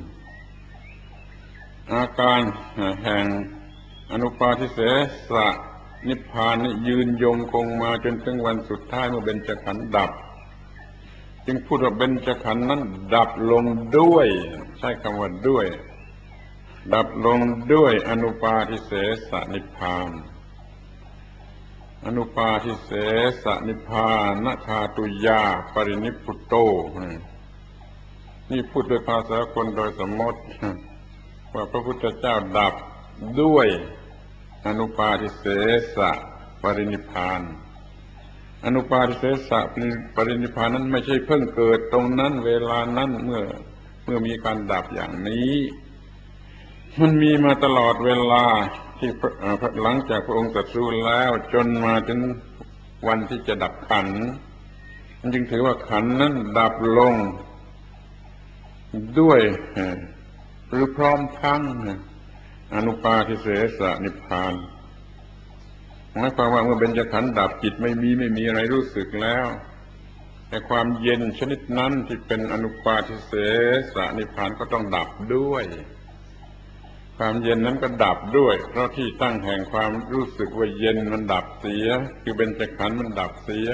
อาการแห่งอนุปาทิเสสะนิพพานนี่ยืนยงคงมาจนถึงวันสุดท้ายเมื่อเบญจขันธ์ดับจึงพูดว่าเบญจขันธ์นั้นดับลงด้วยใช้คำว่าด้วยดับลงด้วยอนุปาทิเสสนิพพานอนุปาทิเสสนิพพานธาตุยาปรินิพพุตโตนี่พูดโดยภาษาคนโดยสมมติว่าพระพุทธเจ้าดับด้วยอนุปาทิเสสปรินิพพานอนุปาทิเสสปรินิพพานนั้นไม่ใช่เพิ่งเกิดตรงนั้นเวลานั้นเมื่อเมื่อมีการดับอย่างนี้มันมีมาตลอดเวลาที่หลังจากพระองค์ตรัสรู้แล้วจนมาถึงวันที่จะดับขันธ์มันจึงถือว่าขันธ์นั้นดับลงด้วยหรือพร้อมทั้งอนุปาทิเสสนิพพานหมายความว่าเมื่อเบญจขันธ์ดับจิตไม่มีไม่มีอะไรรู้สึกแล้วแต่ความเย็นชนิดนั้นที่เป็นอนุปาทิเสสนิพพานก็ต้องดับด้วยความเย็นนั้นก็ดับด้วยเพราะที่ตั้งแห่งความรู้สึกว่าเย็นมันดับเสียคือเบญจขันธ์มันดับเสีย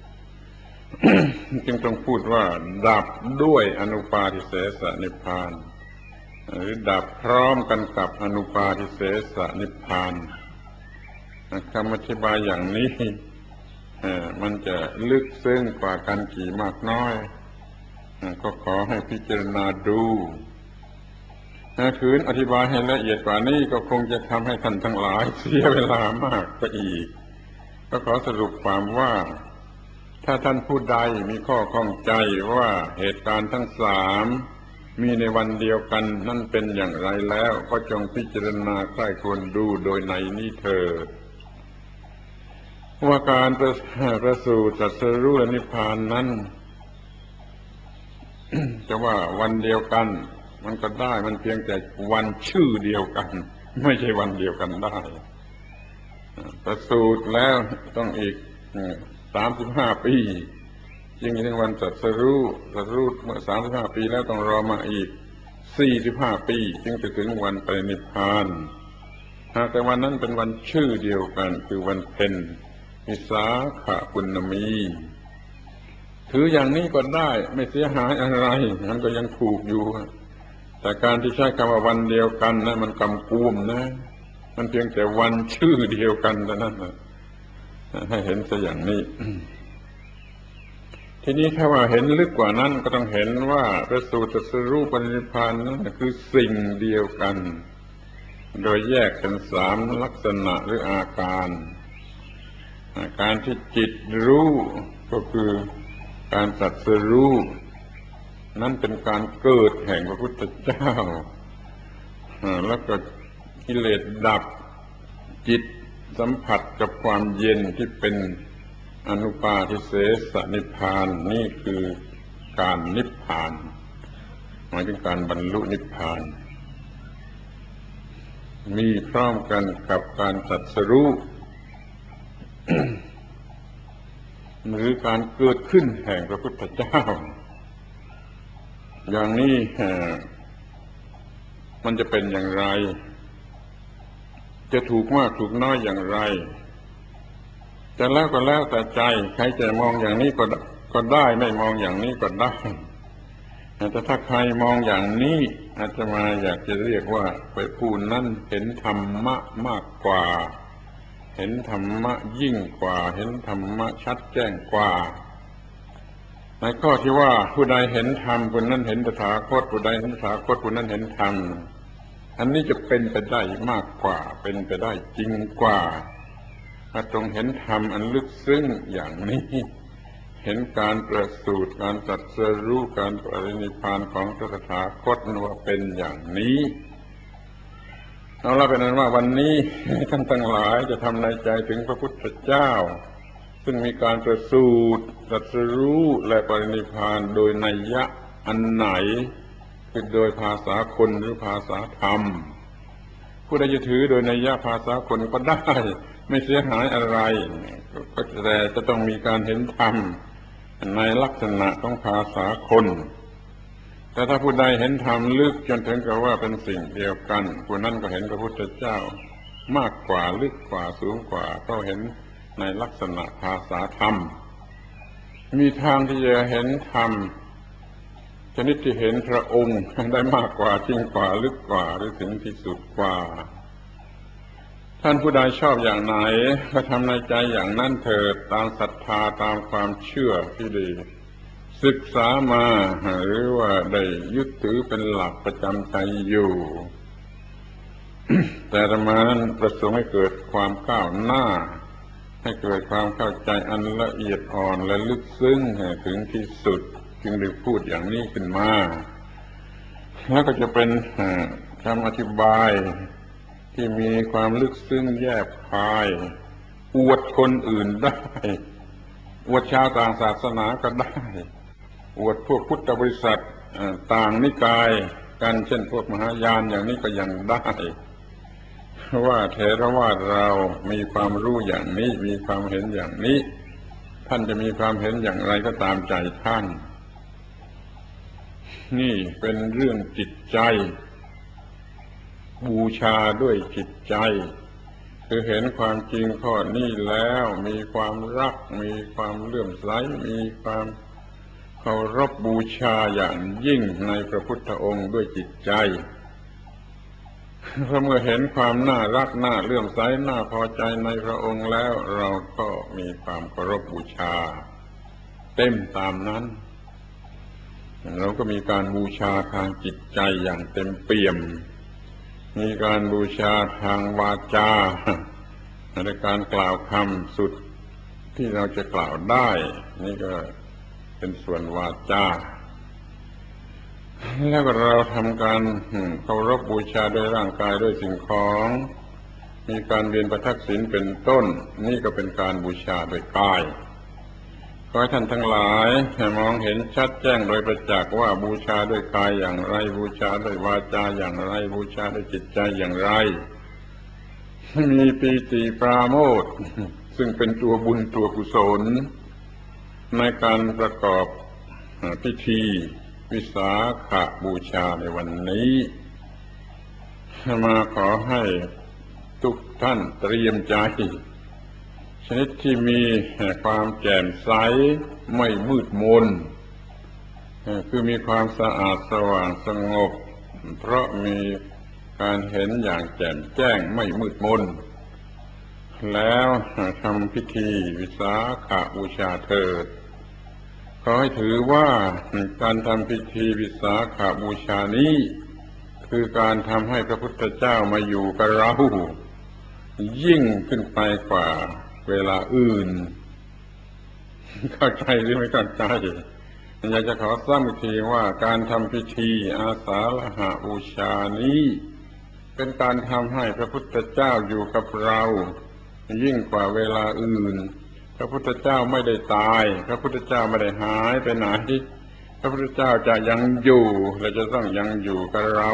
จึงต้องพูดว่าดับด้วยอนุปาทิเสสนิพพานหรือดับพร้อมกันกับอนุปาทิเสสนิพพานคำอธิบายอย่างนี้มันจะลึกซึ้งกว่ากันกี่มากน้อยก็ขอให้พิจารณาดูถ้าคืนอธิบายให้ละเอียดกว่านี้ก็คงจะทำให้ท่านทั้งหลายเสียเวลามากไปอีกก็ขอสรุปความว่าถ้าท่านผู้ใดมีข้อข้องใจว่าเหตุการณ์ทั้งสามมีในวันเดียวกันนั่นเป็นอย่างไรแล้วก็จงพิจารณาใคร่ควรดูโดยในนี้เถิดว่าการประสูติตรัสรู้และนิพพานนั้น จะว่าวันเดียวกันมันก็ได้มันเพียงแต่วันชื่อเดียวกันไม่ใช่วันเดียวกันได้ประสูติแล้วต้องอีกสามสิบห้าปีจึงถึงวันตรัสรู้ตรัสรู้เมื่อสามสิบห้าปีแล้วต้องรอมาอีกสี่สิบห้าปีจึงจะถึงวันปรินิพพานหากแต่วันนั้นเป็นวันชื่อเดียวกันคือวันเพ็ญวิสาขปุณณมีถืออย่างนี้ก็ได้ไม่เสียหายอะไรมันก็ยังถูกอยู่แต่การที่ใช้คำว่าวันเดียวกันนะมันกำกุมนะมันเพียงแต่วันชื่อเดียวกันเท่านั้นให้เห็นซะอย่างนี้ ทีนี้ถ้าว่าเห็นลึกกว่านั้นก็ต้องเห็นว่าประสูติตรัสรู้ปรินิพพานนั้นคือสิ่งเดียวกันโดยแยกเป็นสามลักษณะหรืออาการการที่จิตรู้ก็คือการตรัสรู้นั้นเป็นการเกิดแห่งพระพุทธเจ้าแล้วก็กิเลสดับจิตสัมผัสกับความเย็นที่เป็นอนุปาทิเสสนิพพานนี่คือการนิพพานหมายถึงการบรรลุนิพพานมีพร้อมกันกับการตรัสรู้ หรือการเกิดขึ้นแห่งพระพุทธเจ้าอย่างนี้มันจะเป็นอย่างไรจะถูกมากถูกน้อยอย่างไรจะแล้วก็แล้วแต่ใจใครจะมองอย่างนี้ก็ก็ได้ไม่มองอย่างนี้ก็ได้แต่ถ้าใครมองอย่างนี้อาตมาอยากจะเรียกว่าไปผู้นั้นเห็นธรรมะมากกว่าเห็นธรรมะยิ่งกว่าเห็นธรรมะชัดแจ้งกว่าในข้อที่ว่าผู้ใดเห็นธรรมผู้นั้นเห็นตถาคตผู้ใดเห็นตถาคตผู้นั้นเห็นธรรมอันนี้จะเป็นไปได้มากกว่าเป็นไปได้จริงกว่าถ้าตรงเห็นธรรมอันลึกซึ้งอย่างนี้เห็นการประสูติการตรัสรู้การปรินิพพานของพระตถาคตว่าเป็นอย่างนี้เอาละเป็นนั้นว่าวันนี้ท่านทั้งหลายจะทำในใจถึงพระพุทธเจ้าซึ่งมีการประสูติตรัสรู้และปรินิพพานโดยนัยยะอันไหนคือโดยภาษาคนหรือภาษาธรรมผู้ใดจะถือโดยนัยยะภาษาคนก็ได้ไม่เสียหายอะไรก็แต่จะต้องมีการเห็นธรรมในลักษณะของภาษาคนแต่ถ้าผู้ใดเห็นธรรมลึกจนถึงกับว่าเป็นสิ่งเดียวกันผู้นั้นก็เห็นพระพุทธเจ้ามากกว่าลึกกว่าสูงกว่าก็เห็นในลักษณะภาษาธรรมมีทางที่จะเห็นธรรมชนิดที่เห็นพระองค์ได้มากกว่าจริงกว่าลึกกว่าหรือถึงที่สุดกว่าท่านผู้ใดชอบอย่างไหนก็ทำในใจอย่างนั้นเถิดตามศรัทธาตามความเชื่อที่ดีศึกษามาหรือว่าได้ยึดถือเป็นหลักประจำใจอยู่ แต่อาตมานั้นประสงค์ให้เกิดความก้าวหน้าให้เกิดความเข้าใจอันละเอียดอ่อนและลึกซึ้งถึงที่สุดจึงได้พูดอย่างนี้ขึ้นมาแล้วก็จะเป็นคำอธิบายที่มีความลึกซึ้งแยบคายอวดคนอื่นได้อวดชาวต่างศาสนาก็ได้อวดพวกพุทธบริษัทต่างนิกายกันเช่นพวกมหายานอย่างนี้ก็ยังได้ว่าเถรวาทเรามีความรู้อย่างนี้มีความเห็นอย่างนี้ท่านจะมีความเห็นอย่างไรก็ตามใจท่านนี่เป็นเรื่องจิตใจบูชาด้วยจิตใจคือเห็นความจริงข้อนี้แล้วมีความรักมีความเลื่อมใสมีความเคารพบูชาอย่างยิ่งในพระพุทธองค์ด้วยจิตใจเพราะเมื่อเห็นความน่ารักน่าเลื่อมใสน่าพอใจในพระองค์แล้วเราก็มีความเคารพบูชาเต็มตามนั้นเราก็มีการบูชาทางจิตใจอย่างเต็มเปี่ยมมีการบูชาทางวาจาในการกล่าวคำสุดที่เราจะกล่าวได้นี่ก็เป็นส่วนวาจาแล้วก็เราทำการเคารพบูชาด้วยร่างกายด้วยสิ่งของมีการเวียนประทักษิณเป็นต้นนี่ก็เป็นการบูชาโดยกายขอให้ท่านทั้งหลายมองเห็นชัดแจ้งโดยประจักษ์ว่าบูชาด้วยกายอย่างไรบูชาด้วยวาจาอย่างไรบูชาด้วยจิตใจอย่างไรมีปีติปราโมทย์ซึ่งเป็นตัวบุญตัวกุศลในการประกอบพิธีวิสาขบูชาในวันนี้มาขอให้ทุกท่านเตรียมใจชนิดที่มีความแจ่มใสไม่มืดมนคือมีความสะอาดสว่างสงบเพราะมีการเห็นอย่างแจ่มแจ้งไม่มืดมนแล้วทำพิธีวิสาขบูชาเถิดขอให้ถือว่าการทำพิธีวิสาขบูชานี้คือการทำให้พระพุทธเจ้ามาอยู่กับเรายิ่งขึ้นไปกว่าเวลาอื่นเข้าใจหรือไม่เข้าใจอยากจะขอซ้ำอีกทีว่าการทำพิธีอาสาฬหบูชานี้เป็นการทำให้พระพุทธเจ้าอยู่กับเรายิ่งกว่าเวลาอื่นพระพุทธเจ้าไม่ได้ตายพระพุทธเจ้าไม่ได้หายไปไหนพระพุทธเจ้าจะยังอยู่และจะต้องยังอยู่กับเรา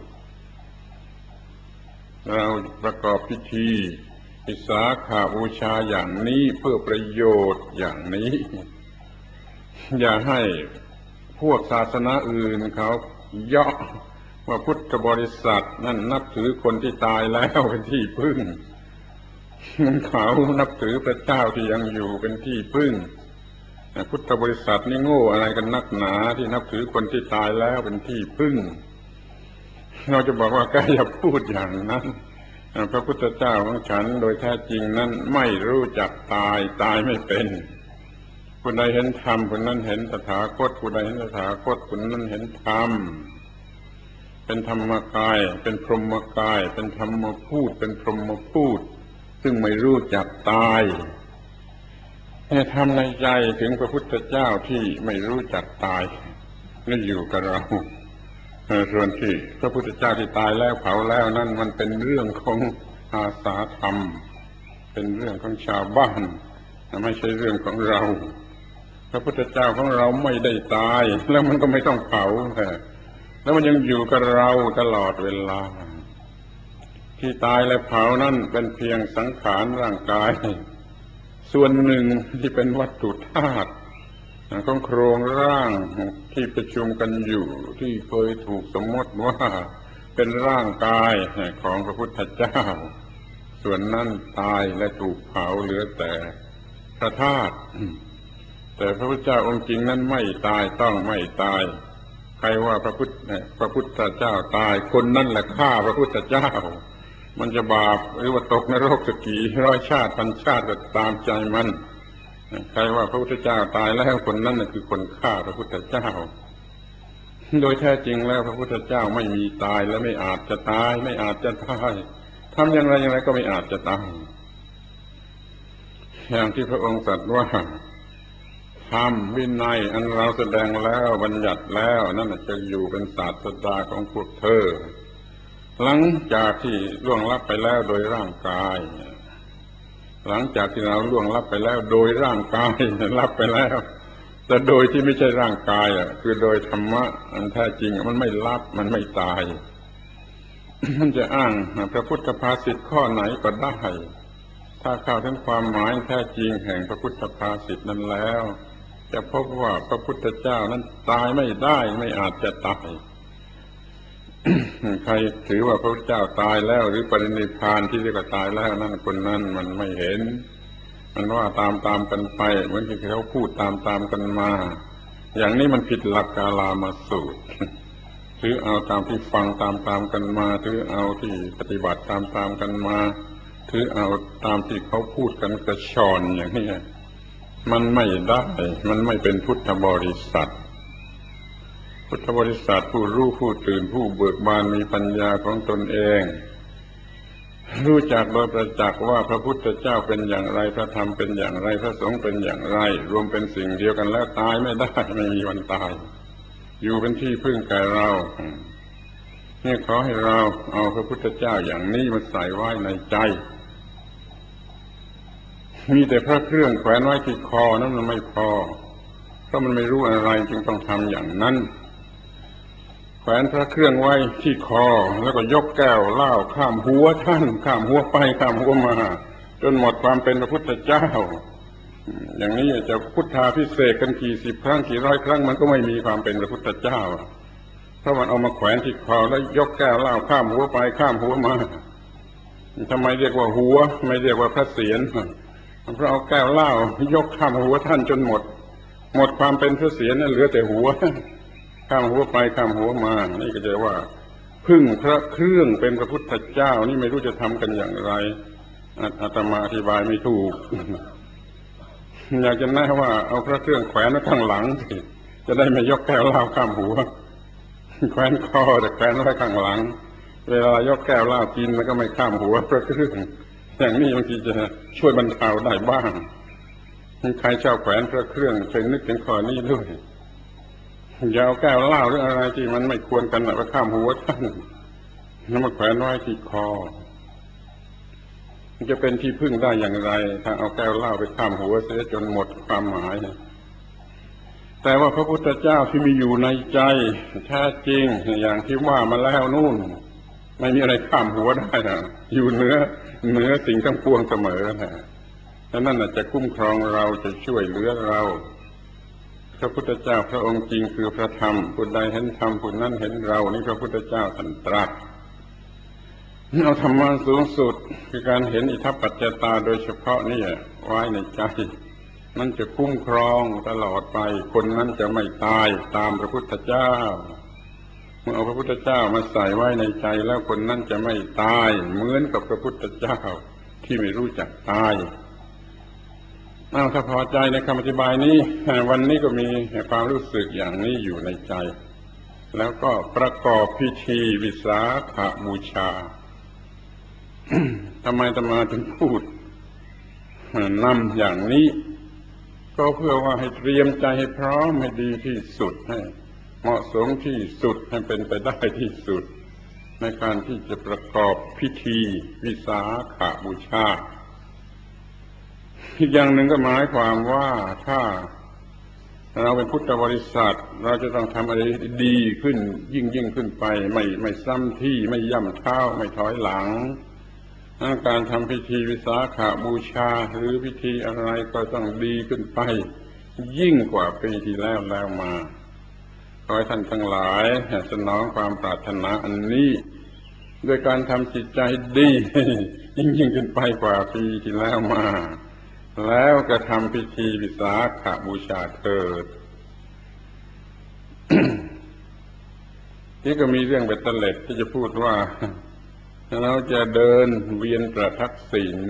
เราประกอบพิธีวิสาขบูชาอย่างนี้เพื่อประโยชน์อย่างนี้อย่าให้พวกศาสนาอื่นเขาเยาะว่าพุทธบริษัทนั่นนับถือคนที่ตายแล้วเป็นที่พึ่งเขานับถือพระเจ้าที่ยังอยู่เป็นที่พึ่งพุทธบริษัทนี่โง่อะไรกันนักหนาที่นับถือคนที่ตายแล้วเป็นที่พึ่งเราจะบอกว่าแกอย่าพูดอย่างนั้นพระพุทธเจ้าของฉันโดยแท้จริงนั้นไม่รู้จักตายตายไม่เป็นผู้ใดเห็นธรรมผู้นั้นเห็นตถาคตผู้ใดเห็นตถาคตผู้นั้นเห็นธรรมเป็นธรรมกายเป็นพรหมกายเป็นธรรมพูดเป็นพรหมพูดซึ่งไม่รู้จักตายให้ทำในใจถึงพระพุทธเจ้าที่ไม่รู้จักตายนี่อยู่กับเราส่วนที่พระพุทธเจ้าที่ตายแล้วเผาแล้วนั่นมันเป็นเรื่องของอาสาธรรมเป็นเรื่องของชาวบ้านไม่ใช่เรื่องของเราพระพุทธเจ้าของเราไม่ได้ตายแล้วมันก็ไม่ต้องเผาแล้วมันยังอยู่กับเราตลอดเวลาที่ตายและเผานั่นเป็นเพียงสังขารร่างกายส่วนหนึ่งที่เป็นวัตถุธาตุของโครงร่างที่ประชุมกันอยู่ที่เคยถูกสมมติว่าเป็นร่างกายของพระพุทธเจ้าส่วนนั้นตายและถูกเผาเหลือแต่พระธาตุแต่พระพุทธเจ้าองค์จริงนั้นไม่ตายต้องไม่ตายใครว่าพระพุทธพระพุทธเจ้าตายคนนั่นแหละฆ่าพระพุทธเจ้ามันจะบาปหรือว่าตกนรกสักกี่ร้อยชาติพันชาติก็ตามใจมันใครว่าพระพุทธเจ้าตายแล้วคนนั้นน่ะคือคนฆ่าพระพุทธเจ้าโดยแท้จริงแล้วพระพุทธเจ้าไม่มีตายและไม่อาจจะตายไม่อาจจะตายทำอย่างไรอย่างไรก็ไม่อาจจะตายอย่างที่พระองค์ตรัสว่าธรรมวินัยอันเราแสดงแล้วบัญญัติแล้วนั่นจะอยู่เป็นศาสดาของพวกเธอหลังจากที่ล่วงลับไปแล้วโดยร่างกายหลังจากที่เราล่วงลับไปแล้วโดยร่างกายลับไปแล้วแต่โดยที่ไม่ใช่ร่างกายอ่ะคือโดยธรรมะอันแท้จริงมันไม่ลับมันไม่ตาย มันจะอ้างพระพุทธภาษิตข้อไหนก็ได้ถ้าเข้าถึงความหมายแท้จริงแห่งพระพุทธภาษิตนั้นแล้วจะพบว่าพระพุทธเจ้านั้นตายไม่ได้ไม่อาจจะตาย ใครถือว่าพระพุทธเจ้าตายแล้วหรือปรินิพพานที่เรียกว่าตายแล้วนั่นคนนั้นมันไม่เห็นมันว่าตามตามกันไปเหมือนที่เขาพูดตามตามกันมาอย่างนี้มันผิดหลักกาลามาสูตรถือเอาตามที่ฟังตามตามกันมาถือเอาที่ปฏิบัติตามตามกันมาถือเอาตามที่เขาพูดกันกระชอนอย่างนี้มันไม่ได้มันไม่เป็นพุทธบริษัทพุทธบริษัทผู้รู้ผู้ตื่นผู้เบิกบานมีปัญญาของตนเองรู้จักโดยประจักษ์ว่าพระพุทธเจ้าเป็นอย่างไรพระธรรมเป็นอย่างไรพระสงฆ์เป็นอย่างไรรวมเป็นสิ่งเดียวกันแล้วตายไม่ได้ไม่มีวันตายอยู่เป็นที่พึ่งแก่เรานี่ขอให้เราเอาพระพุทธเจ้าอย่างนี้มาใส่ไว้ในใจมีแต่พระเครื่องแขวนไว้ที่คอนั้นมันไม่พอเพราะมันไม่รู้อะไรจึงต้องทำอย่างนั้นแขวนพระเครื่องไว้ที่คอแล้วก็ยกแก้วเหล้าข้ามหัวท่านข้ามหัวไปข้ามหัวมาจนหมดความเป็นพระพุทธเจ้าอย่างนี้จะพุทธาภิเษกกันกี่สิบครั้งกี่ร้อยครั้งมันก็ไม่มีความเป็นพระพุทธเจ้าเพราะมันเอามาแขวนที่คอแล้วยกแก้วเหล้าข้ามหัวไปข้ามหัวมาทำไมเรียกว่าหัวไม่เรียกว่าพระเศียรเพราะเอาแก้วเหล้ายกข้ามหัวท่านจนหมดหมดความเป็นพระเศียรนั่นเหลือแต่หัวข้ามหัวไปข้ามหัวมานี่ก็จะว่าพึ่งพระเครื่องเป็นพระพุทธเจ้านี่ไม่รู้จะทำกันอย่างไรอาตมาอธิบายไม่ถูกอยากจะแนะว่าเอาพระเครื่องแขวนไว้ข้างหลังสิจะได้ไม่ยกแก้วเหล้าข้ามหัวแขวนคอแต่แขวนไว้ข้างหลังเวลายกแก้วเหล้ากินมันก็ไม่ข้ามหัวพระเครื่องอย่างนี้บางทีจะช่วยบรรเทาได้บ้างใครชอบแขวนพระเครื่องช่วยนึกถึงข้อนี้ด้วยอย่าเอาแก้วเหล้าหรืออะไรที่มันไม่ควรกันไปข้ามหัวท่านแล้วมาแขวนไว้ที่คอมันจะเป็นที่พึ่งได้อย่างไรถ้าเอาแก้วเหล้าไปข้ามหัวเสียจนหมดความหมายแต่ว่าพระพุทธเจ้าที่มีอยู่ในใจแท้จริงอย่างที่ว่ามาแล้วนู่นไม่มีอะไรข้ามหัวได้นะอยู่เหนือเหนือสิ่งทั้งปวงเสมอนะและนั่นจะคุ้มครองเราจะช่วยเหลือเราพระพุทธเจ้าพระองค์จริงคือพระธรรมผู้ใดเห็นธรรมผู้นั้นเห็นเรานี่พระพุทธเจ้าท่านตรัสเอาธรรมะสูงสุดคือการเห็นอิทัปปัจจตาโดยเฉพาะนี่ไว้ในใจนั่นจะคุ้มครองตลอดไปคนนั้นจะไม่ตายตามพระพุทธเจ้าเมื่อเอาพระพุทธเจ้ามาใส่ไว้ในใจแล้วคนนั้นจะไม่ตายเหมือนกับพระพุทธเจ้าที่ไม่รู้จักตายเอาถ้าพอใจในคำอธิบายนี้วันนี้ก็มีความรู้สึกอย่างนี้อยู่ในใจแล้วก็ประกอบพิธีวิสาขบูชา ทำไมอาตมาถึงพูดนำอย่างนี้ก็เพื่อว่าให้เตรียมใจให้พร้อมให้ดีที่สุดให้เหมาะสมที่สุดให้เป็นไปได้ที่สุดในการที่จะประกอบพิธีวิสาขบูชาอีกอย่างหนึ่งก็หมายความว่าถ้าเราเป็นพุทธบริษัทเราจะต้องทำอะไรดีขึ้นยิ่งยิ่งขึ้นไปไม่ไม่ซ้ำที่ไม่ย่ำเท้าไม่ถอยหลังการทำพิธีวิสาขบูชาหรือพิธีอะไรก็ต้องดีขึ้นไปยิ่งกว่าปีที่แล้วแล้วมาขอให้ท่านทั้งหลายสนองความปรารถนาอันนี้ด้วยการทำจิตใจดียิ่งยิ่งขึ้นไปกว่าปีที่แล้วมาแล้วก็ทำพิธีวิสาขบูชาเถิด นี่ก็มีเรื่องเบ็ดเตล็ดที่จะพูดว่าเราจะเดินเวียนประทักษิณ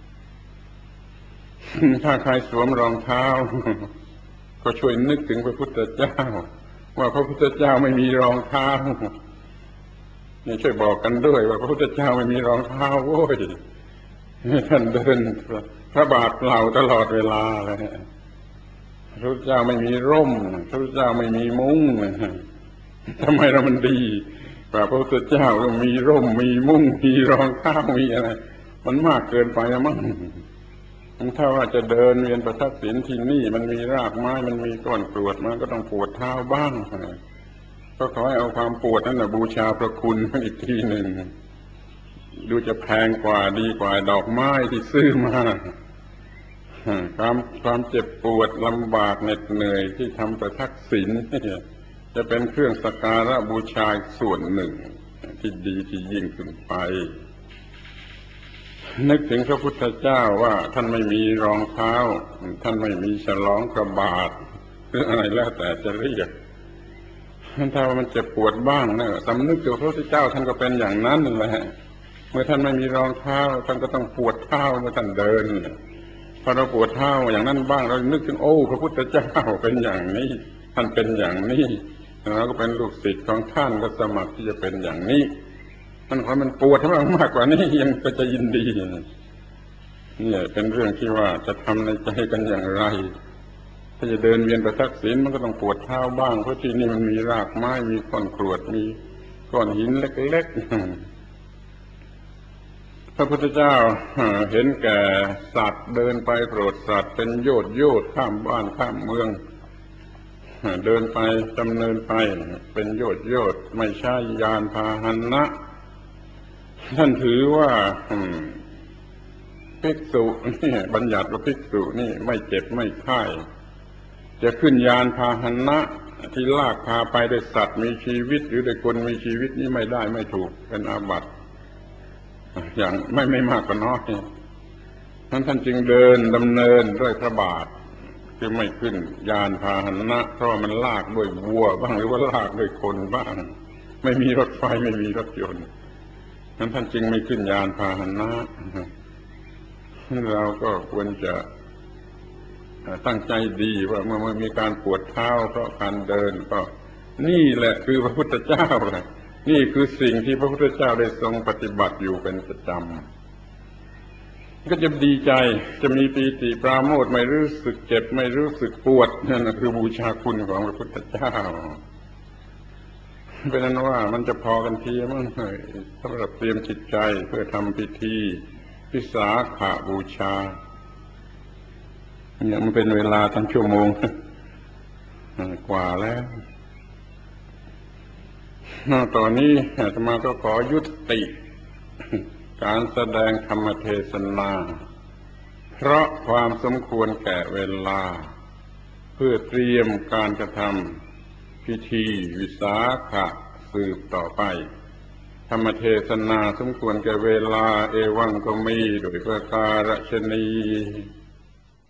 ถ้าใครสวมรองเท้าก็ช่วยนึกถึงพระพุทธเจ้าว่าพระพุทธเจ้าไม่มีรองเท้านี่ช่วยบอกกันด้วยว่าพระพุทธเจ้าไม่มีรองเท้าโว้ยท่านเดินพระบาทเปล่าตลอดเวลาเลยพระพุทธเจ้าไม่มีร่มพระพุทธเจ้าไม่มีมุ้งทำไมเรามันดีกว่าพระพุทธเจ้าก็มีร่มมีมุ้งมีรองเท้ามีอะไรมันมากเกินไปนะมั้งถ้าว่าจะเดินเวียนประทักษิณที่นี่มันมีรากไม้มันมีก้อนกรวดมันก็ต้องปวดเท้าบ้างก็ขอให้เอาความปวดนั้นนะบูชาพระคุณอีกทีหนึ่งดูจะแพงกว่าดีกว่าดอกไม้ที่ซื้อมาความความเจ็บปวดลำบากเหน็ดเหนื่อยที่ทำประทักษิณจะเป็นเครื่องสักการะบูชาส่วนหนึ่งที่ดีที่ยิ่งขึ้นไปนึกถึงพระพุทธเจ้าว่าท่านไม่มีรองเท้าท่านไม่มีฉลองกระบาดหรืออะไรแล้วแต่จะเรียกถ้ามันเจ็บปวดบ้างนะสำนึกถึงพระพุทธเจ้าท่านก็เป็นอย่างนั้นแหละเมื่อท่านไม่มีรองเท้าท่านก็ต้องปวดเท้าเมื่อท่านเดินพอเราปวดเท้าอย่างนั้นบ้างเรานึกถึงโอ้พระพุทธเจ้าเป็นอย่างนี้ท่านเป็นอย่างนี้เราก็เป็นลูกศิษย์ของท่านก็สมัครที่จะเป็นอย่างนี้มันพอมันปวดให้มากกว่านี้ยังก็จะยินดีนี่เป็นเรื่องที่ว่าจะทำในใจกันอย่างไรถ้าจะเดินเวียนประทักษิณมันก็ต้องปวดเท้าบ้างเพราะที่นี่มันมีรากไม้มีก้อนกรวดมีก้อนหินเล็กๆพระพุทธเจ้าเห็นแก่สัตว์เดินไปโปรดสัตว์เป็นโยชน์โยชน์ข้ามบ้านข้ามเมืองเดินไปดำเนินไปเป็นโยชน์โยชน์ไม่ใช่ยานพาหนะท่านถือว่าภิกษุนี่บัญญัติว่าภิกษุนี่ไม่เจ็บไม่ไข้จะขึ้นยานพาหนะที่ลากพาไปโดยสัตว์มีชีวิตหรือโดยคนมีชีวิตนี่ไม่ได้ไม่ถูกเป็นอาบัติอย่างไม่ไม่มากก็น้อยนั้นท่านจึงเดินดำเนินด้วยพระบาทคือไม่ขึ้นยานพาหนะเพราะมันลากด้วยวัวบ้างหรือว่าลากด้วยคนบ้างไม่มีรถไฟไม่มีรถยนต์นั้นท่านจึงไม่ขึ้นยานพาหนะเราก็ควรจะตั้งใจดีว่าเมื่อมันมีการปวดเท้าเพราะการเดินก็นี่แหละคือพระพุทธเจ้าแหละนี่คือสิ่งที่พระพุทธเจ้าได้ทรงปฏิบัติอยู่เป็นประจำก็จะดีใจจะมีปีติปราโมทย์ไม่รู้สึกเจ็บไม่รู้สึกปวดนั่นคือบูชาคุณของพระพุทธเจ้าเป็นนั้นว่ามันจะพอกันทีมั้งสำหรับเตรียมจิตใจเพื่อทำพิธีวิสาขบูชาเนี่ยมันเป็นเวลาตั้งชั่วโมงกว่าแล้วตอนนี้อาตมาก็ขอยุติการแสดงธรรมเทศนาเพราะความสมควรแก่เวลาเพื่อเตรียมการกระทำพิธีวิสาขะสืบต่อไปธรรมเทศนาสมควรแก่เวลาเอวังก็มีโดยประการฉะนี้